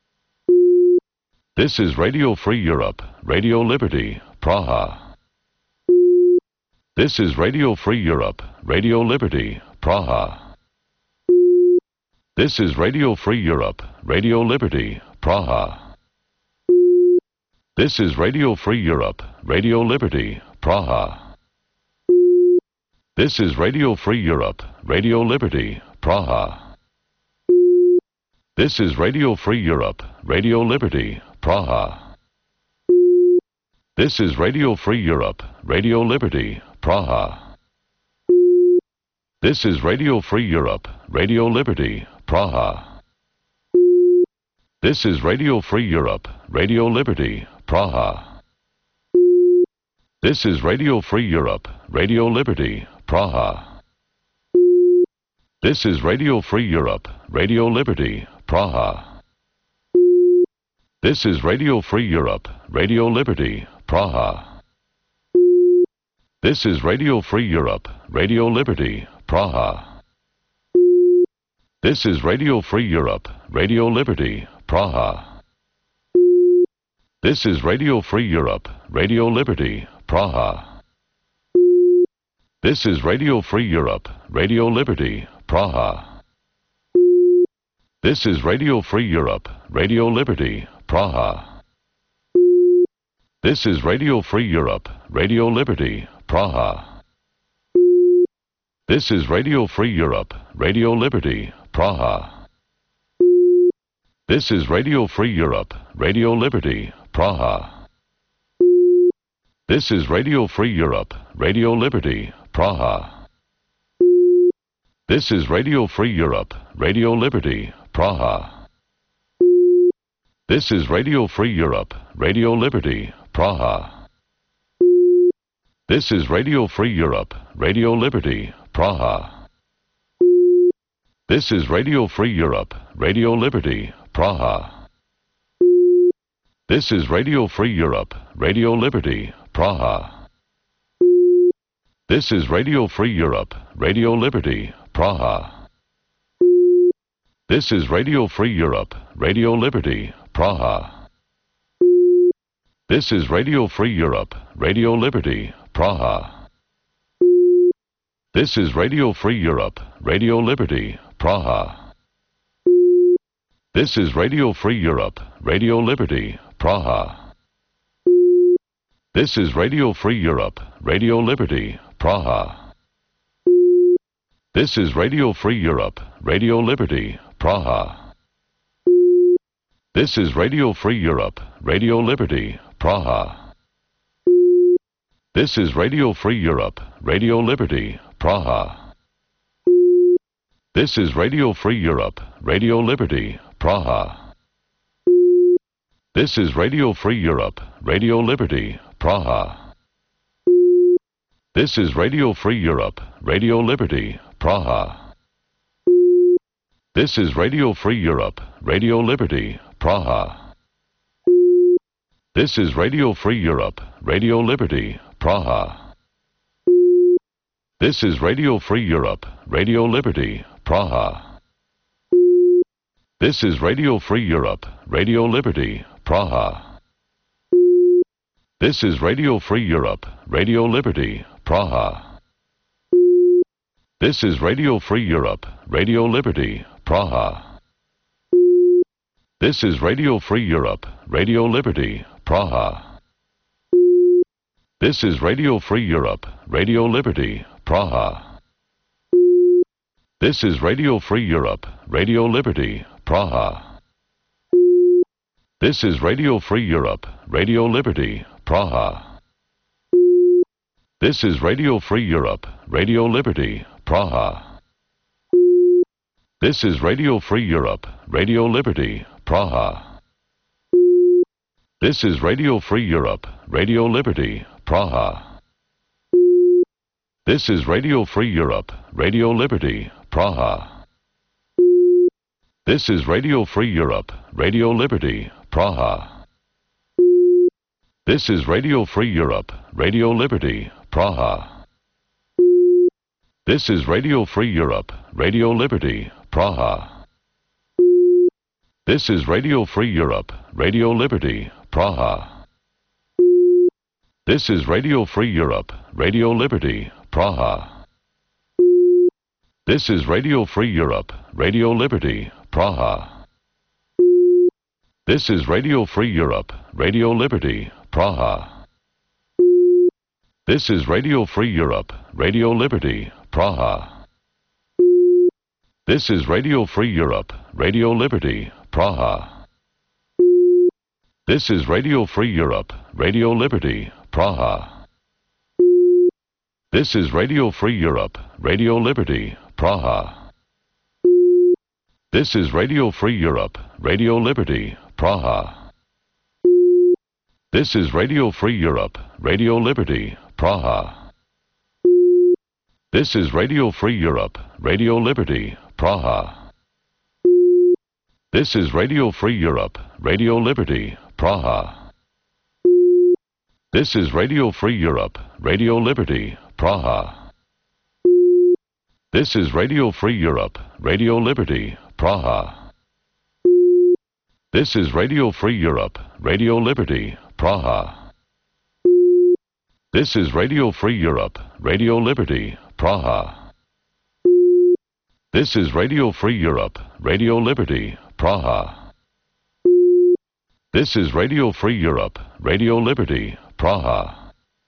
This is Radio Free Europe, Radio Liberty, Praha. This is Radio Free Europe, Radio Liberty, Praha. This is Radio Free Europe, Radio Liberty, Praha. This is Radio Free Europe, Radio Liberty, Praha. This is Radio Free Europe, Radio Liberty, Praha. This is Radio Free Europe, Radio Liberty, Praha. This is Radio Free Europe, Radio Liberty, Praha. This is Radio Free Europe, Radio Liberty, Praha. This is Radio Free Europe, Radio Liberty, Praha. This is Radio Free Europe, Radio Liberty, Praha. This is Radio Free Europe, Radio Liberty, Praha. This is Radio Free Europe, Radio Liberty, Praha. This is Radio Free Europe, Radio Liberty, Praha. This is Radio Free Europe, Radio Liberty, Praha. This is Radio Free Europe, Radio Liberty, Praha. This is Radio Free Europe, Radio Liberty, Praha. This is Radio Free Europe, Radio Liberty, Praha. This is Radio Free Europe, Radio Liberty, Praha. This is Radio Free Europe, Radio Liberty, Praha. This is Radio Free Europe, Radio Liberty, Praha. This is Radio Free Europe, Radio Liberty, Praha. This is Radio Free Europe, Radio Liberty, Praha. This is Radio Free Europe, Radio Liberty, Praha. This is Radio Free Europe, Radio Liberty, Praha. This is Radio Free Europe, Radio Liberty, Praha. This is Radio Free Europe, Radio Liberty, Praha. This is Radio Free Europe, Radio Liberty, Praha. This is Radio Free Europe, Radio Liberty, Praha. This is Radio Free Europe, Radio Liberty, Praha. This is Radio Free Europe, Radio Liberty, Praha. This is Radio Free Europe, Radio Liberty, Praha. This is Radio Free Europe, Radio Liberty, Praha. This is Radio Free Europe, Radio Liberty, Praha. This is Radio Free Europe, Radio Liberty, Praha. This is Radio Free Europe, Radio Liberty, Praha. This is Radio Free Europe, Radio Liberty, Praha. This is Radio Free Europe, Radio Liberty, Praha. This is Radio Free Europe, Radio Liberty, Praha. This is Radio Free Europe, Radio Liberty, Praha. This is Radio Free Europe, Radio Liberty, Praha. This is Radio Free Europe, Radio Liberty, Praha. This is Radio Free Europe, Radio Liberty, Praha. This is Radio Free Europe, Radio Liberty, Praha. This is Radio Free Europe, Radio Liberty, Praha. This is Radio Free Europe, Radio Liberty, Praha. This is Radio Free Europe, Radio Liberty, Praha. This is Radio Free Europe, Radio Liberty, Praha. This is Radio Free Europe, Radio Liberty, Praha. This is Radio Free Europe, Radio Liberty, Praha. This is Radio Free Europe, Radio Liberty, Praha. This is Radio Free Europe, Radio Liberty, Praha. This is Radio Free Europe, Radio Liberty, Praha. This is Radio Free Europe, Radio Liberty, Praha. This is Radio Free Europe, Radio Liberty, Praha. This is Radio Free Europe, Radio Liberty, Praha. This is Radio Free Europe, Radio Liberty, Praha. This is Radio Free Europe, Radio Liberty, Praha. This is Radio Free Europe, Radio Liberty, Praha. This is Radio Free Europe, Radio Liberty, Praha. This is Radio Free Europe, Radio Liberty, Praha. This is Radio Free Europe, Radio Liberty, Praha. This is Radio Free Europe, Radio Liberty, Praha. This is Radio Free Europe, Radio Liberty, Praha. This is Radio Free Europe, Radio Liberty, Praha. This is Radio Free Europe, Radio Liberty, Praha. This is Radio Free Europe, Radio Liberty, Praha. This is Radio Free Europe, Radio Liberty, Praha. This is Radio Free Europe, Radio Liberty, Praha. This is Radio Free Europe, Radio Liberty, Praha. This is Radio Free Europe, Radio Liberty, Praha. This is Radio Free Europe, Radio Liberty, Praha. This is Radio Free Europe, Radio Liberty, Praha. This is Radio Free Europe, Radio Liberty, Praha.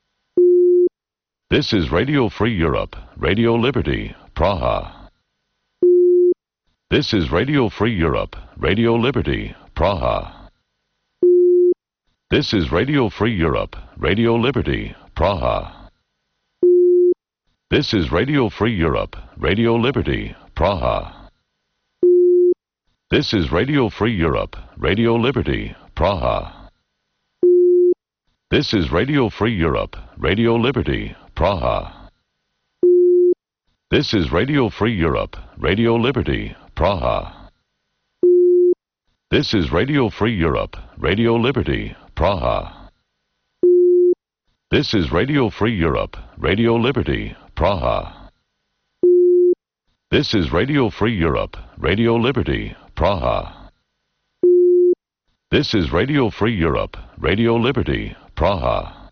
This is Radio Free Europe, Radio Liberty, Praha. This is Radio Free Europe, Radio Liberty, Praha. This is Radio Free Europe, Radio Liberty, Praha. This is Radio Free Europe, Radio Liberty, Praha. This is Radio Free Europe, Radio Liberty, Praha. This is Radio Free Europe, Radio Liberty, Praha. This is Radio Free Europe, Radio Liberty, Praha. This is Radio Free Europe, Radio Liberty, Praha. This is Radio Free Europe, Radio Liberty, Praha. This is Radio Free Europe, Radio Liberty, Praha. This is Radio Free Europe, Radio Liberty, Praha.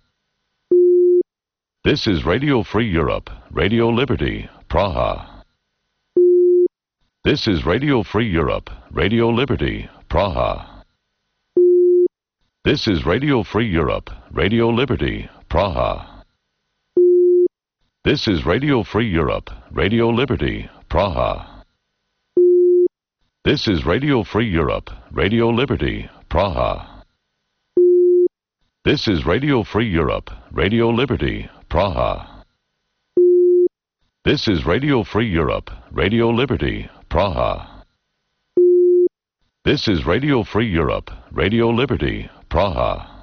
This is Radio Free Europe, Radio Liberty, Praha. This is Radio Free Europe, Radio Liberty, Praha. This is Radio Free Europe, Radio Liberty, Praha. This is Radio Free Europe, Radio Liberty, Praha. This is Radio Free Europe, Radio Liberty, Praha. This is Radio Free Europe, Radio Liberty, Praha. This is Radio Free Europe, Radio Liberty, Praha. This is Radio Free Europe, Radio Liberty, Praha.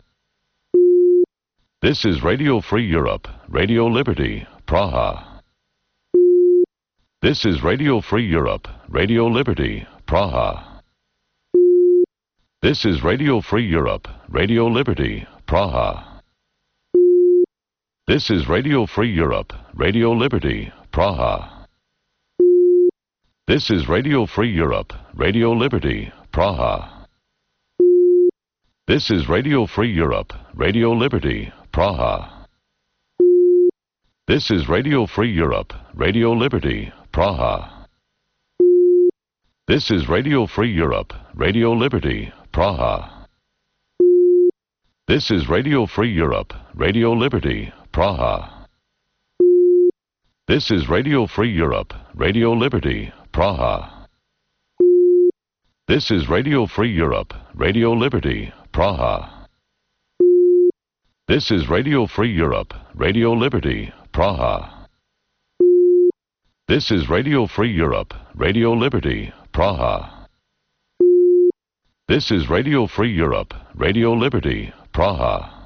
This is Radio Free Europe, Radio Liberty, Praha. This is Radio Free Europe, Radio Liberty, Praha. This is Radio Free Europe, Radio Liberty, Praha. This is Radio Free Europe, Radio Liberty, Praha. This is Radio Free Europe, Radio Liberty, Praha. This is Radio Free Europe, Radio Liberty, Praha. This is Radio Free Europe, Radio Liberty, Praha. This is Radio Free Europe, Radio Liberty, Praha. This is Radio Free Europe, Radio Liberty, Praha. This is Radio Free Europe, Radio Liberty, Praha. This is Radio Free Europe, Radio Liberty, Praha. This is Radio Free Europe, Radio Liberty, Praha. This is Radio Free Europe, Radio Liberty, Praha. This is Radio Free Europe, Radio Liberty, Praha.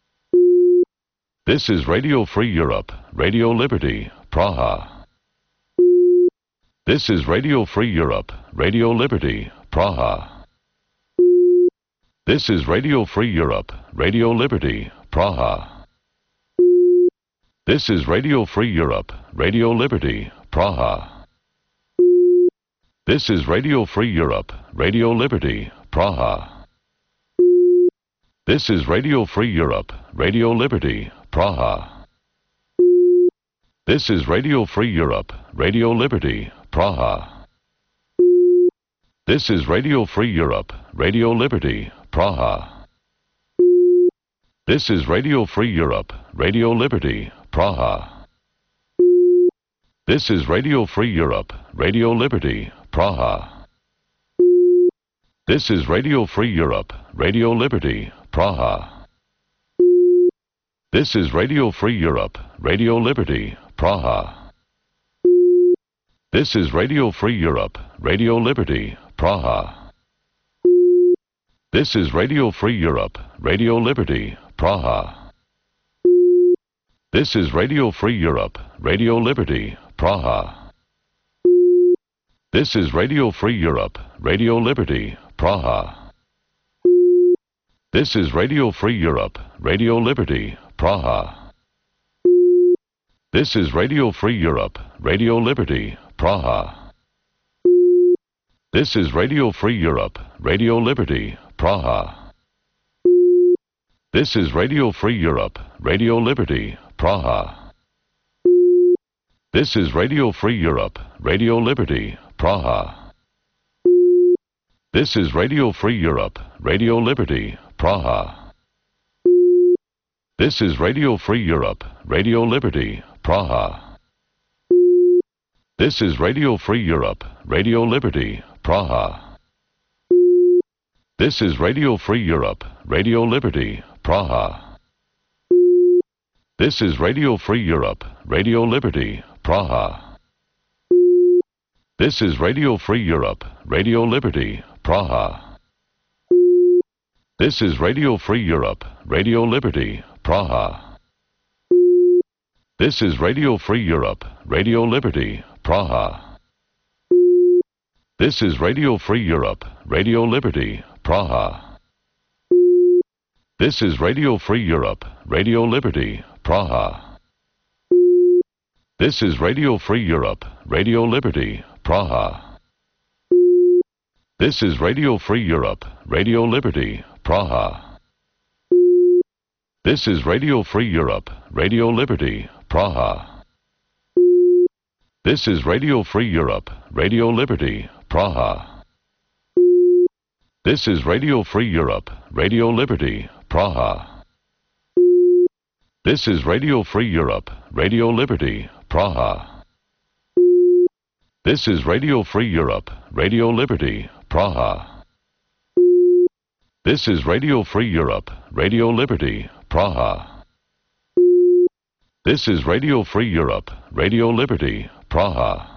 This is Radio Free Europe, Radio Liberty, Praha. This is Radio Free Europe, Radio Liberty, Praha. This is Radio Free Europe, Radio Liberty, Praha. This is Radio Free Europe, Radio Liberty, Praha. This is Radio Free Europe, Radio Liberty, Praha. This is Radio Free Europe, Radio Liberty, Praha. This is Radio Free Europe, Radio Liberty, Praha. This is Radio Free Europe, Radio Liberty, Praha. This is Radio Free Europe, Radio Liberty, Praha. This is Radio Free Europe, Radio Liberty, Praha. This is Radio Free Europe, Radio Liberty, Praha. This is Radio Free Europe, Radio Liberty, Praha. This is Radio Free Europe, Radio Liberty, Praha. This is Radio Free Europe, Radio Liberty, Praha. This is Radio Free Europe, Radio Liberty, Praha. This is Radio Free Europe, Radio Liberty, Praha. This is Radio Free Europe, Radio Liberty, Praha. This is Radio Free Europe, Radio Liberty, Praha. This is Radio Free Europe, Radio Liberty, Praha. This is Radio Free Europe, Radio Liberty, Praha. This is Radio Free Europe, Radio Liberty, Praha. This is Radio Free Europe, Radio Liberty, Praha. This is Radio Free Europe, Radio Liberty, Praha. This is Radio Free Europe, Radio Liberty, Praha. This is Radio Free Europe, Radio Liberty, Praha. This is Radio Free Europe, Radio Liberty, Praha. This is Radio Free Europe, Radio Liberty, Praha. This is Radio Free Europe, Radio Liberty, Praha. This is Radio Free Europe, Radio Liberty, Praha. This is Radio Free Europe, Radio Liberty, Praha. This is Radio Free Europe, Radio Liberty, Praha. This is Radio Free Europe, Radio Liberty, Praha. This is Radio Free Europe, Radio Liberty, Praha. This is Radio Free Europe, Radio Liberty, Praha. This is Radio Free Europe, Radio Liberty, Praha. This is Radio Free Europe, Radio Liberty, Praha. This is Radio Free Europe, Radio Liberty, Praha. This is Radio Free Europe, Radio Liberty, Praha. This is Radio Free Europe, Radio Liberty, Praha. This is Radio Free Europe, Radio Liberty, Praha.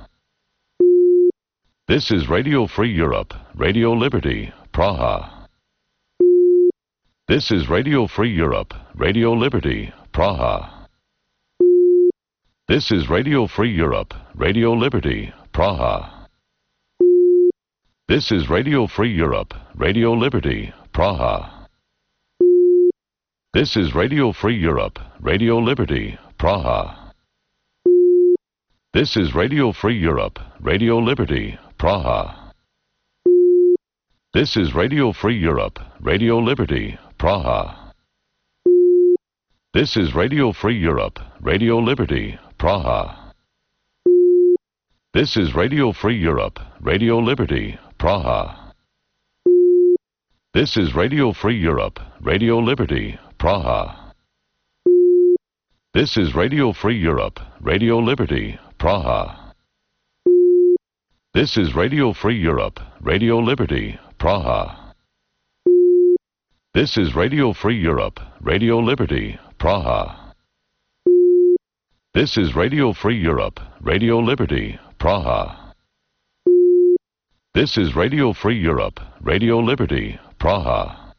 This is Radio Free Europe, Radio Liberty, Praha. This is Radio Free Europe, Radio Liberty, Praha. This is Radio Free Europe, Radio Liberty, Praha. This is Radio Free Europe, Radio Liberty, Praha. This is Radio Free Europe, Radio Liberty, Praha. This is Radio Free Europe, Radio Liberty, Praha. This is Radio Free Europe, Radio Liberty, Praha. This is Radio Free Europe, Radio Liberty, Praha. This is Radio Free Europe, Radio Liberty, Praha. This is Radio Free Europe, Radio Liberty, Praha. This is Radio Free Europe, Radio Liberty, Praha. This is Radio Free Europe, Radio Liberty, Praha. This is Radio Free Europe, Radio Liberty, Praha. This is Radio Free Europe, Radio Liberty, Praha. This is Radio Free Europe, Radio Liberty, Praha.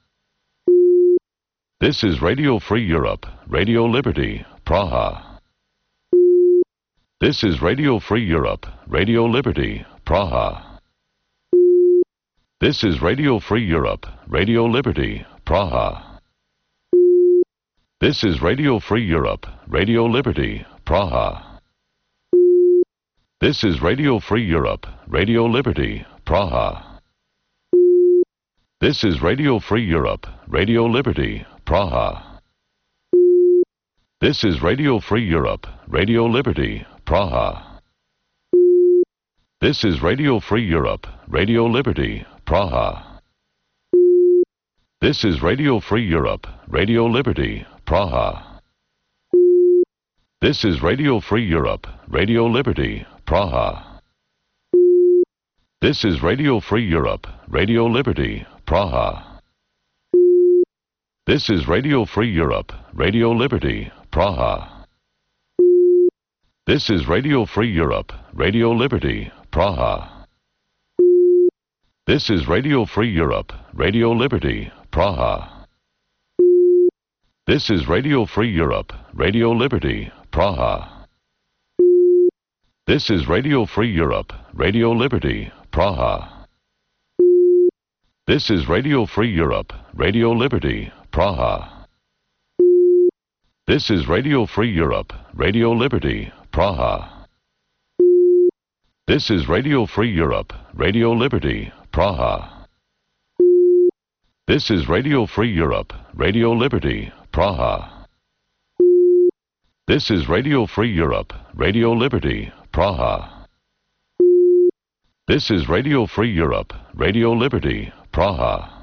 This is Radio Free Europe, Radio Liberty, Praha. This is Radio Free Europe, Radio Liberty, Praha. This is Radio Free Europe, Radio Liberty, Praha. This is Radio Free Europe, Radio Liberty, Praha. This is Radio Free Europe, Radio Liberty, Praha. This is Radio Free Europe, Radio Liberty, Praha. This is Radio Free Europe, Radio Liberty, Praha. This is Radio Free Europe, Radio Liberty, Praha. This is Radio Free Europe, Radio Liberty, Praha. This is Radio Free Europe, Radio Liberty, Praha. This is Radio Free Europe, Radio Liberty, Praha. This is Radio Free Europe, Radio Liberty, Praha. This is Radio Free Europe, Radio Liberty, Praha. This is Radio Free Europe, Radio Liberty, Praha. This is Radio Free Europe, Radio Liberty, Praha. This is Radio Free Europe, Radio Liberty, Praha. This is Radio Free Europe, Radio Liberty, Praha. This is Radio Free Europe, Radio Liberty, Praha. This is Radio Free Europe, Radio Liberty, Praha. This is Radio Free Europe, Radio Liberty, Praha. This is Radio Free Europe, Radio Liberty, Praha. This is Radio Free Europe, Radio Liberty, Praha.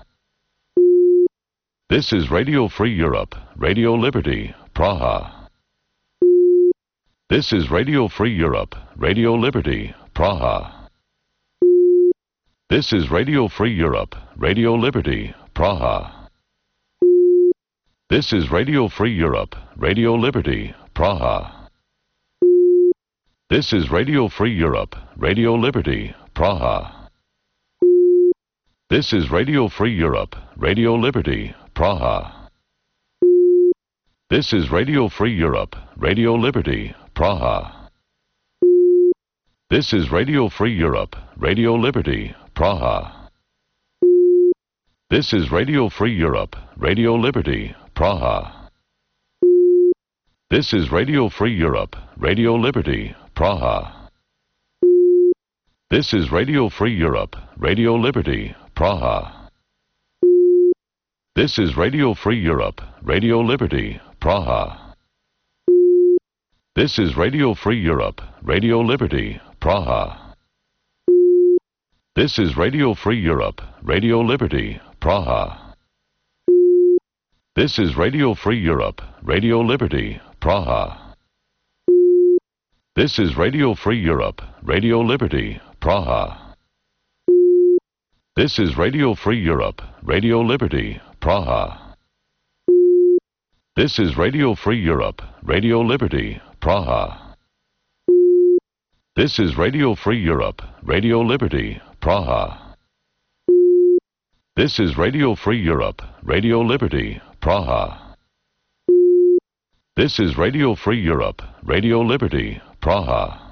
This is Radio Free Europe, Radio Liberty, Praha. This is Radio Free Europe, Radio Liberty, Praha. This is Radio Free Europe, Radio Liberty, Praha. This is Radio Free Europe, Radio Liberty, Praha. This is Radio Free Europe, Radio Liberty, Praha. This is Radio Free Europe, Radio Liberty, Praha. This is Radio Free Europe, Radio Liberty, Praha. This is Radio Free Europe, Radio Liberty, Praha. This is Radio Free Europe, Radio Liberty, Praha. This is Radio Free Europe, Radio Liberty, Praha. This is Radio Free Europe, Radio Liberty, Praha. This is Radio Free Europe, Radio Liberty, Praha. This is Radio Free Europe, Radio Liberty, Praha. This is Radio Free Europe, Radio Liberty, Praha. This is Radio Free Europe, Radio Liberty, Praha. This is Radio Free Europe, Radio Liberty, Praha. This is Radio Free Europe, Radio Liberty, Praha. This is Radio Free Europe, Radio Liberty, Praha. This is Radio Free Europe, Radio Liberty, Praha. This is Radio Free Europe, Radio Liberty, Praha. This is Radio Free Europe, Radio Liberty, Praha.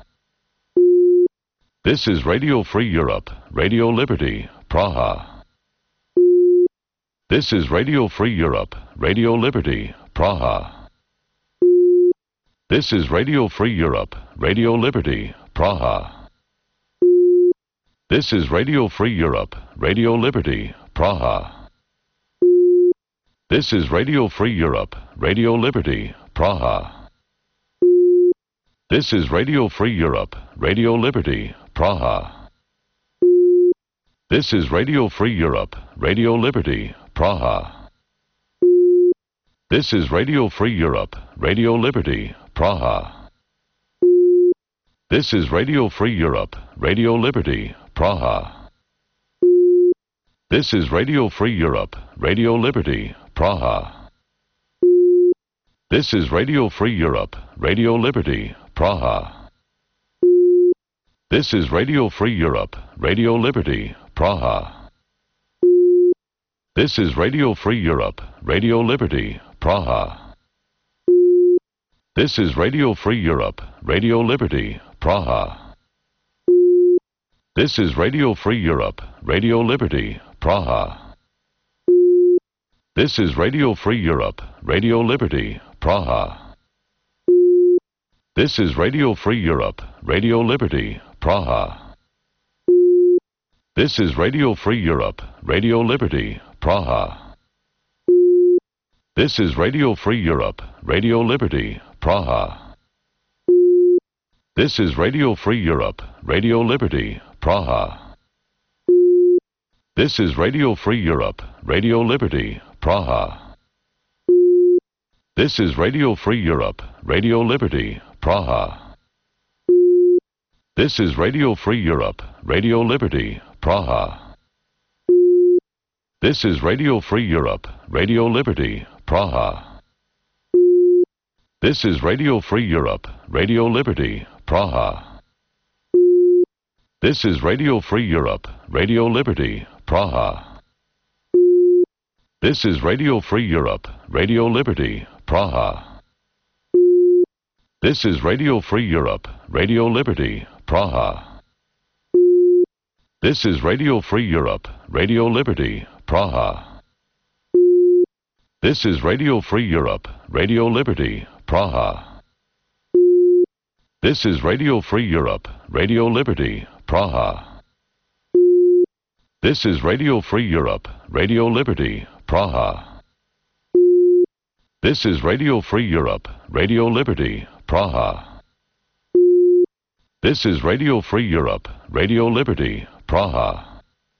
This is Radio Free Europe, Radio Liberty, Praha. This is Radio Free Europe, Radio Liberty, Praha. This is Radio Free Europe, Radio Liberty, Praha. This is Radio Free Europe, Radio Liberty, Praha. This is Radio Free Europe, Radio Liberty, Praha. This is Radio Free Europe, Radio Liberty, Praha. This is Radio Free Europe, Radio Liberty, Praha. This is Radio Free Europe, Radio Liberty, Praha. This is Radio Free Europe, Radio Liberty, Praha. This is Radio Free Europe, Radio Liberty, Praha. This is Radio Free Europe, Radio Liberty, Praha. This is Radio Free Europe, Radio Liberty, Praha. This is Radio Free Europe, Radio Liberty, Praha. This is Radio Free Europe, Radio Liberty, Praha. This is Radio Free Europe, Radio Liberty, Praha. This is Radio Free Europe, Radio Liberty, Praha. This is Radio Free Europe, Radio Liberty, Praha. This is Radio Free Europe, Radio Liberty, Praha. This is Radio Free Europe, Radio Liberty, Praha. This is Radio Free Europe, Radio Liberty, Praha. This is Radio Free Europe, Radio Liberty, Praha. This is Radio Free Europe, Radio Liberty, Praha. This is Radio Free Europe, Radio Liberty, Praha. This is Radio Free Europe, Radio Liberty, Praha. This is Radio Free Europe, Radio Liberty, Praha. This is Radio Free Europe, Radio Liberty, Praha. This is Radio Free Europe, Radio Liberty, Praha. This is Radio Free Europe, Radio Liberty, Praha. This is Radio Free Europe, Radio Liberty, Praha. This is Radio Free Europe, Radio Liberty, Praha. This is Radio Free Europe, Radio Liberty, Praha. This is Radio Free Europe, Radio Liberty, Praha. This is Radio Free Europe, Radio Liberty, Praha. This is Radio Free Europe, Radio Liberty, Praha.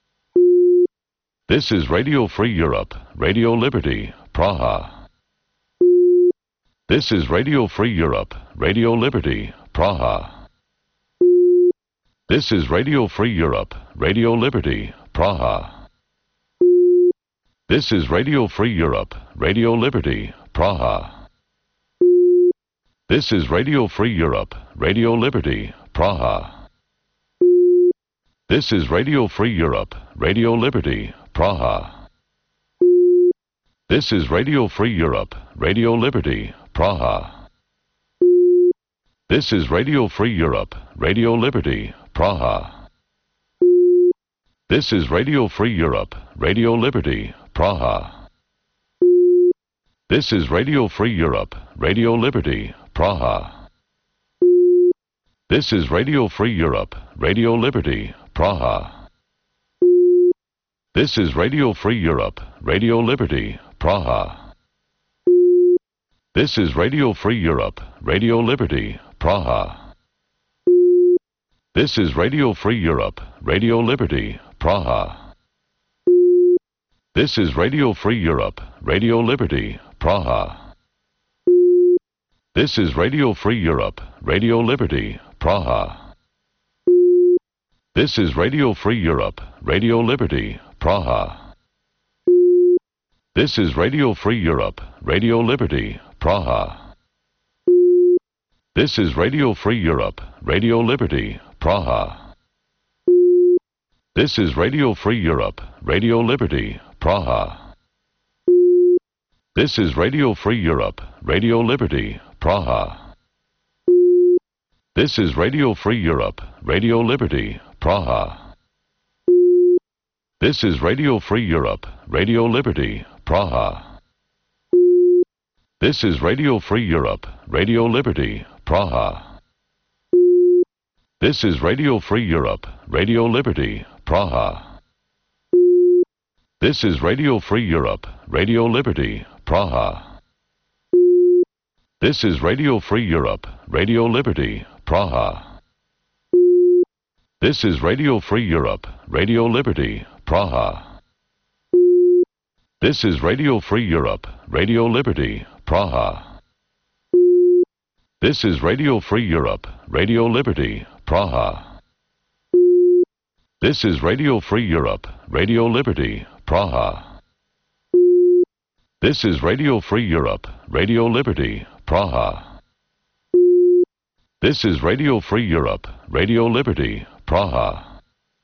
This is Radio Free Europe, Radio Liberty, Praha. This is Radio Free Europe, Radio Liberty, Praha. This is Radio Free Europe, Radio Liberty, Praha. This is Radio Free Europe, Radio Liberty, Praha. This is Radio Free Europe, Radio Liberty, Praha. This is Radio Free Europe, Radio Liberty, Praha. This is Radio Free Europe, Radio Liberty, Praha. This is Radio Free Europe, Radio Liberty, Praha. This is Radio Free Europe, Radio Liberty, Praha. This is Radio Free Europe, Radio Liberty, Praha. This is Radio Free Europe, Radio Liberty, Praha. This is Radio Free Europe, Radio Liberty, Praha. This is Radio Free Europe, Radio Liberty, Praha. This is Radio Free Europe, Radio Liberty, Praha. This is Radio Free Europe, Radio Liberty, Praha. This is Radio Free Europe, Radio Liberty, Praha. This is Radio Free Europe, Radio Liberty, Praha. This is Radio Free Europe, Radio Liberty, Praha. This is Radio Free Europe, Radio Liberty, Praha. This is Radio Free Europe, Radio Liberty, Praha. This is Radio Free Europe, Radio Liberty, Praha. This is Radio Free Europe, Radio Liberty, Praha. This is Radio Free Europe, Radio Liberty, Praha. This is Radio Free Europe, Radio Liberty, Praha. This is Radio Free Europe, Radio Liberty, Praha. This is Radio Free Europe, Radio Liberty, Praha. This is Radio Free Europe, Radio Liberty, Praha. This is Radio Free Europe, Radio Liberty, Praha. This is Radio Free Europe, Radio Liberty, Praha. This is Radio Free Europe, Radio Liberty, Praha. This is Radio Free Europe, Radio Liberty, Praha. This is Radio Free Europe, Radio Liberty, Praha. This is Radio Free Europe, Radio Liberty, Praha.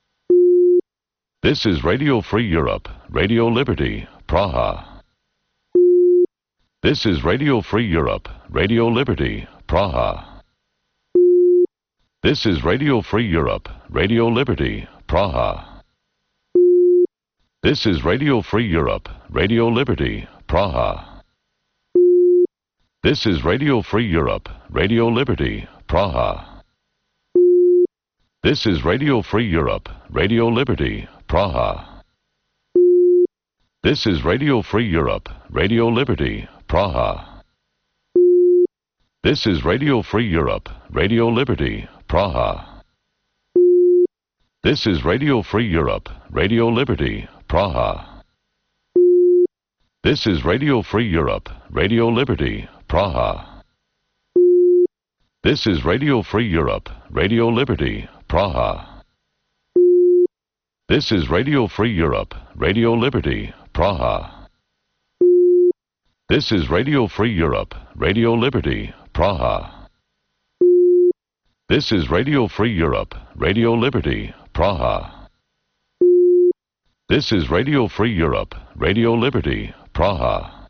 This is Radio Free Europe, Radio Liberty, Praha. This is Radio Free Europe, Radio Liberty, Praha. This is Radio Free Europe, Radio Liberty, Praha. This is Radio Free Europe, Radio Liberty, Praha. This is Radio Free Europe, Radio Liberty, Praha. This is Radio Free Europe, Radio Liberty, Praha. This is Radio Free Europe, Radio Liberty, Praha. This is Radio Free Europe, Radio Liberty, Praha. This is Radio Free Europe, Radio Liberty, Praha. This is Radio Free Europe, Radio Liberty, Praha. This is Radio Free Europe, Radio Liberty, Praha. This is Radio Free Europe, Radio Liberty, Praha. This is Radio Free Europe, Radio Liberty, Praha. This is Radio Free Europe, Radio Liberty, Praha. This is Radio Free Europe, Radio Liberty, Praha.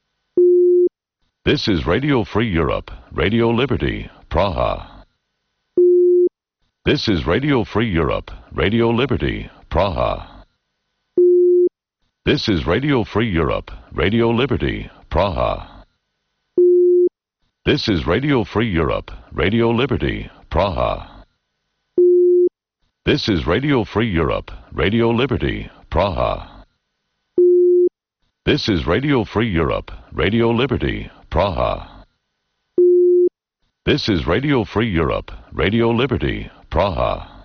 This is Radio Free Europe, Radio Liberty, Praha. This is Radio Free Europe, Radio Liberty, Praha. This is Radio Free Europe, Radio Liberty, Praha. This is Radio Free Europe, Radio Liberty, Praha. This is Radio Free Europe, Radio Liberty, Praha. This is Radio Free Europe, Radio Liberty, Praha. This is Radio Free Europe, Radio Liberty, Praha.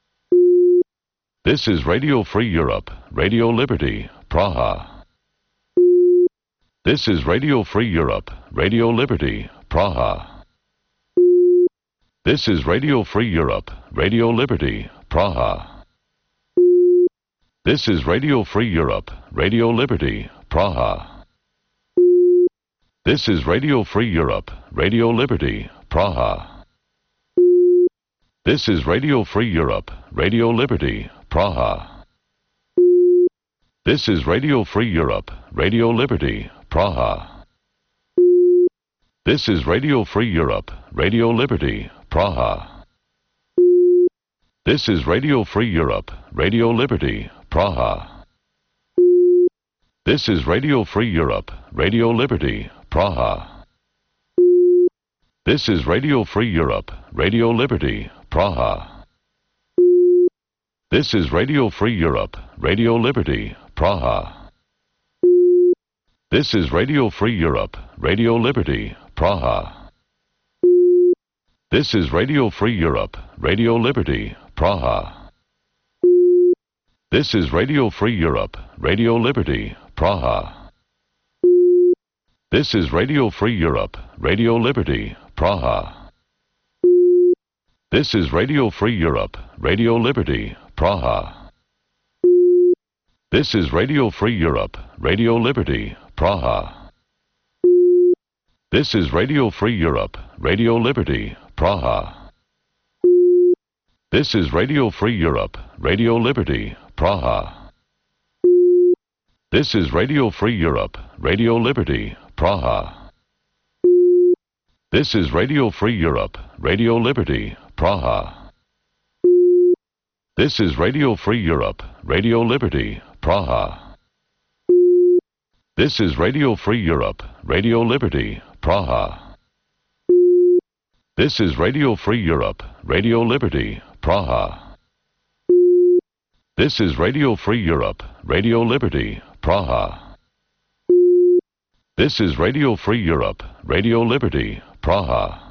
This is Radio Free Europe, Radio Liberty, Praha. This is Radio Free Europe, Radio Liberty, Praha. This is Radio Free Europe, Radio Liberty, Praha. This is Radio Free Europe, Radio Liberty, Praha. This is Radio Free Europe, Radio Liberty, Praha. This is Radio Free Europe, Radio Liberty, Praha. This is Radio Free Europe, Radio Liberty, Praha. This is Radio Free Europe, Radio Liberty, Praha. This is Radio Free Europe, Radio Liberty, Praha. This is Radio Free Europe, Radio Liberty, Praha. This is Radio Free Europe, Radio Liberty, Praha. This is Radio Free Europe, Radio Liberty, Praha. This is Radio Free Europe, Radio Liberty, Praha. This is Radio Free Europe, Radio Liberty, Praha. This is Radio Free Europe, Radio Liberty, Praha. This is Radio Free Europe, Radio Liberty, Praha. This is Radio Free Europe, Radio Liberty, Praha. This is Radio Free Europe, Radio Liberty, Praha. This is Radio Free Europe, Radio Liberty, Praha. This is Radio Free Europe, Radio Liberty, Praha. This is Radio Free Europe, Radio Liberty, Praha. This is Radio Free Europe, Radio Liberty, Praha. This is Radio Free Europe, Radio Liberty, Praha. This is Radio Free Europe, Radio Liberty, Praha. This is Radio Free Europe, Radio Liberty, Praha. This is Radio Free Europe, Radio Liberty, Praha. This is Radio Free Europe, Radio Liberty, Praha.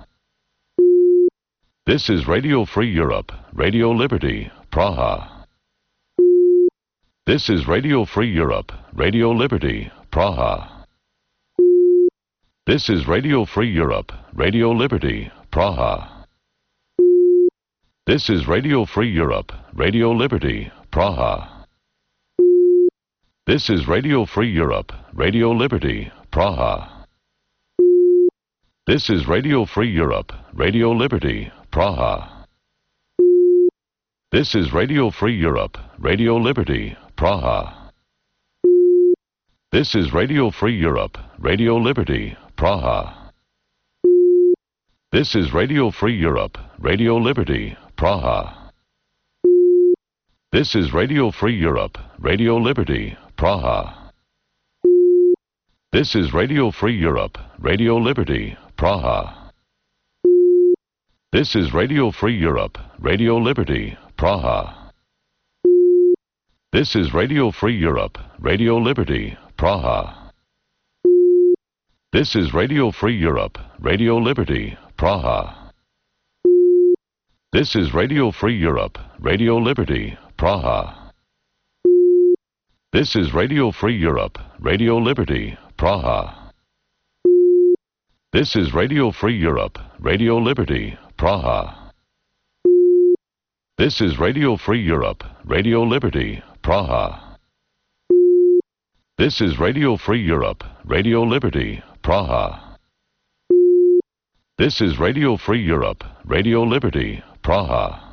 This is Radio Free Europe, Radio Liberty, Praha. This is Radio Free Europe, Radio Liberty, Praha. This is Radio Free Europe, Radio Liberty, Praha. This is Radio Free Europe, Radio Liberty, Praha. This is Radio Free Europe, Radio Liberty, Praha. This is Radio Free Europe, Radio Liberty, Praha. This is Radio Free Europe, Radio Liberty, Praha. This is Radio Free Europe, Radio Liberty, Praha. This is Radio Free Europe, Radio Liberty, Praha. This is Radio Free Europe, Radio Liberty, Praha. This is Radio Free Europe, Radio Liberty, Praha. This is Radio Free Europe, Radio Liberty, Praha. This is Radio Free Europe, Radio Liberty, Praha. This is Radio Free Europe, Radio Liberty, Praha. This is Radio Free Europe, Radio Liberty, Praha. This is Radio Free Europe, Radio Liberty, Praha. This is Radio Free Europe, Radio Liberty, Praha. This is Radio Free Europe, Radio Liberty, Praha. This is Radio Free Europe, Radio Liberty, Praha. This is Radio Free Europe, Radio Liberty, Praha.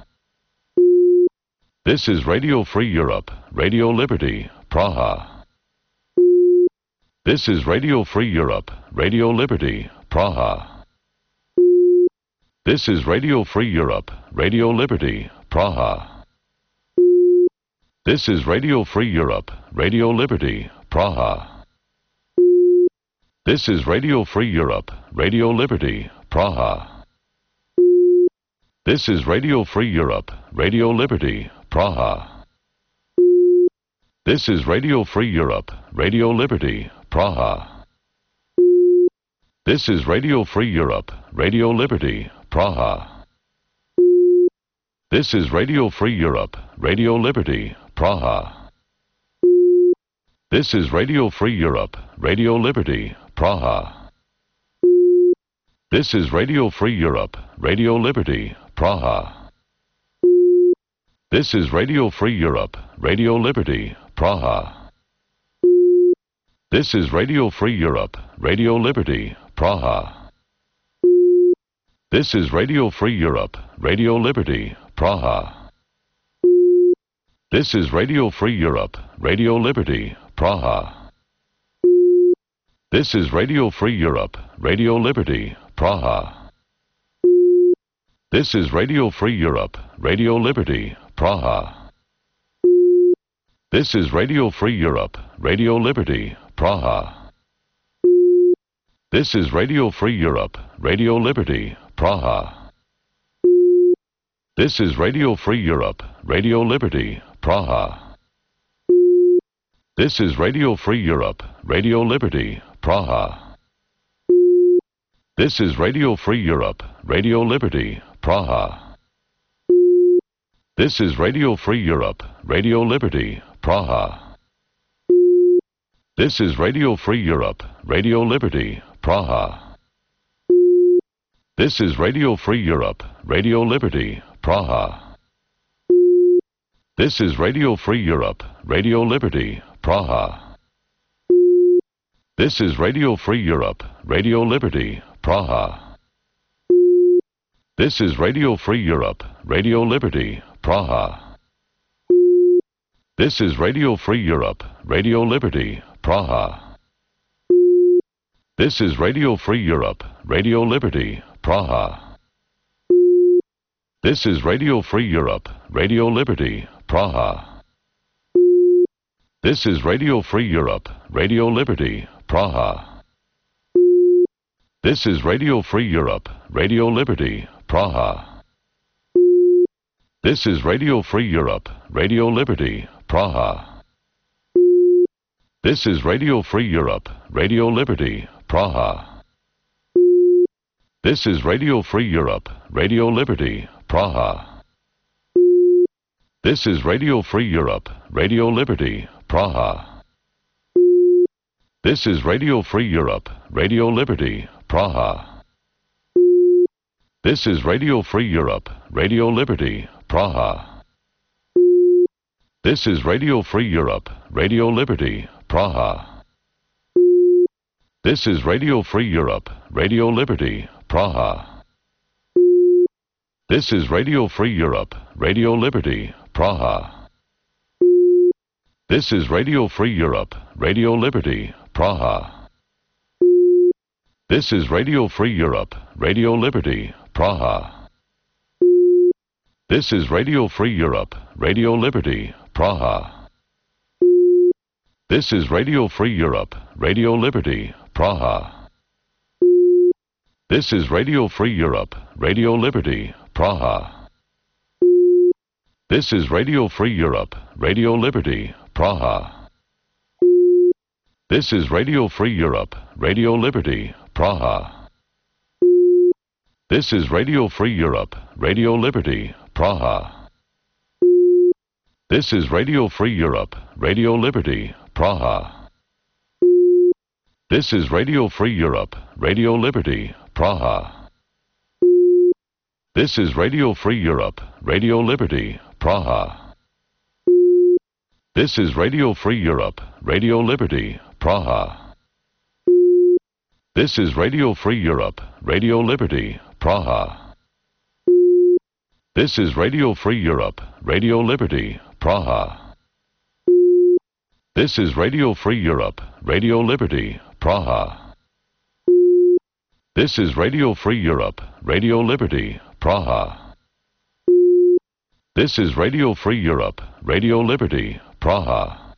This is Radio Free Europe, Radio Liberty, Praha. This is Radio Free Europe, Radio Liberty, Praha. This is Radio Free Europe, Radio Liberty, Praha. This is Radio Free Europe, Radio Liberty, Praha. This is Radio Free Europe, Radio Liberty, Praha. This is Radio Free Europe, Radio Liberty, Praha. This is Radio Free Europe, Radio Liberty, Praha. This is Radio Free Europe, Radio Liberty, Praha. This is Radio Free Europe, Radio Liberty, Praha. This is Radio Free Europe, Radio Liberty, Praha. This is Radio Free Europe, Radio Liberty, Praha. This is Radio Free Europe, Radio Liberty, Praha. This is Radio Free Europe, Radio Liberty, Praha. This is Radio Free Europe, Radio Liberty, Praha. This is Radio Free Europe, Radio Liberty, Praha. This is Radio Free Europe, Radio Liberty, Praha. This is Radio Free Europe, Radio Liberty, Praha. This is Radio Free Europe, Radio Liberty, Praha. This is Radio Free Europe, Radio Liberty, Praha. This is Radio Free Europe, Radio Liberty, Praha. This is Radio Free Europe, Radio Liberty, Praha. This is Radio Free Europe, Radio Liberty, Praha. This is Radio Free Europe, Radio Liberty, Praha. This is Radio Free Europe, Radio Liberty, Praha. This is Radio Free Europe, Radio Liberty, Praha. This is Radio Free Europe, Radio Liberty, Praha. This is Radio Free Europe, Radio Liberty, Praha. This is Radio Free Europe, Radio Liberty, Praha. This is Radio Free Europe, Radio Liberty, Praha. This is Radio Free Europe, Radio Liberty, Praha. This is Radio Free Europe, Radio Liberty, Praha. This is Radio Free Europe, Radio Liberty, Praha. This is Radio Free Europe, Radio Liberty, Praha. This is Radio Free Europe, Radio Liberty, Praha. This is Radio Free Europe, Radio Liberty, Praha. This is Radio Free Europe, Radio Liberty, Praha. This is Radio Free Europe, Radio Liberty, Praha. This is Radio Free Europe, Radio Liberty, Praha. This is Radio Free Europe, Radio Liberty, Praha. This is Radio Free Europe, Radio Liberty, Praha. This is Radio Free Europe, Radio Liberty, Praha. This is Radio Free Europe, Radio Liberty, Praha. This is Radio Free Europe, Radio Liberty, Praha. This is Radio Free Europe, Radio Liberty, Praha. This is Radio Free Europe, Radio Liberty, Praha. This is Radio Free Europe, Radio Liberty, Praha. This is Radio Free Europe, Radio Liberty, Praha. This is Radio Free Europe, Radio Liberty, Praha. This is Radio Free Europe, Radio Liberty, Praha. This is Radio Free Europe, Radio Liberty, Praha. This is Radio Free Europe, Radio Liberty, Praha. This is Radio Free Europe, Radio Liberty, Praha. This is Radio Free Europe, Radio Liberty, Praha. This is Radio Free Europe, Radio Liberty, Praha. This is Radio Free Europe, Radio Liberty, Praha. This is Radio Free Europe, Radio Liberty, Praha. This is Radio Free Europe, Radio Liberty, Praha. This is Radio Free Europe, Radio Liberty, Praha. This is Radio Free Europe, Radio Liberty, Praha.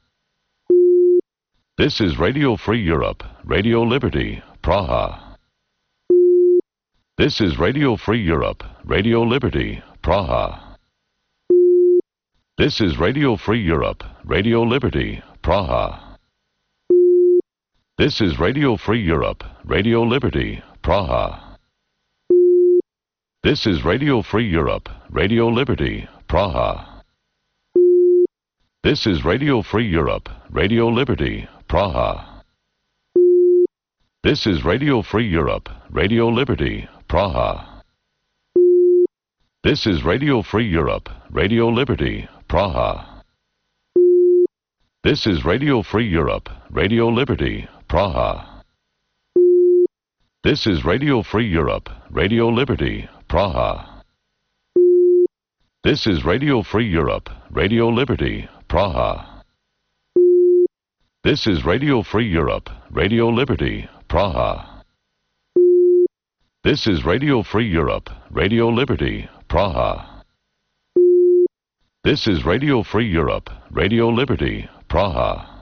This is Radio Free Europe, Radio Liberty, Praha. This is Radio Free Europe, Radio Liberty, Praha. This is Radio Free Europe, Radio Liberty, Praha. This is Radio Free Europe, Radio Liberty, Praha. This is Radio Free Europe, Radio Liberty, Praha. This is Radio Free Europe, Radio Liberty, Praha. This is Radio Free Europe, Radio Liberty, Praha. This is Radio Free Europe, Radio Liberty, Praha. This is Radio Free Europe, Radio Liberty, Praha. This is Radio Free Europe, Radio Liberty, Praha. This is Radio Free Europe, Radio Liberty, Praha. This is Radio Free Europe, Radio Liberty, Praha. This is Radio Free Europe, Radio Liberty, Praha. This is Radio Free Europe, Radio Liberty, Praha.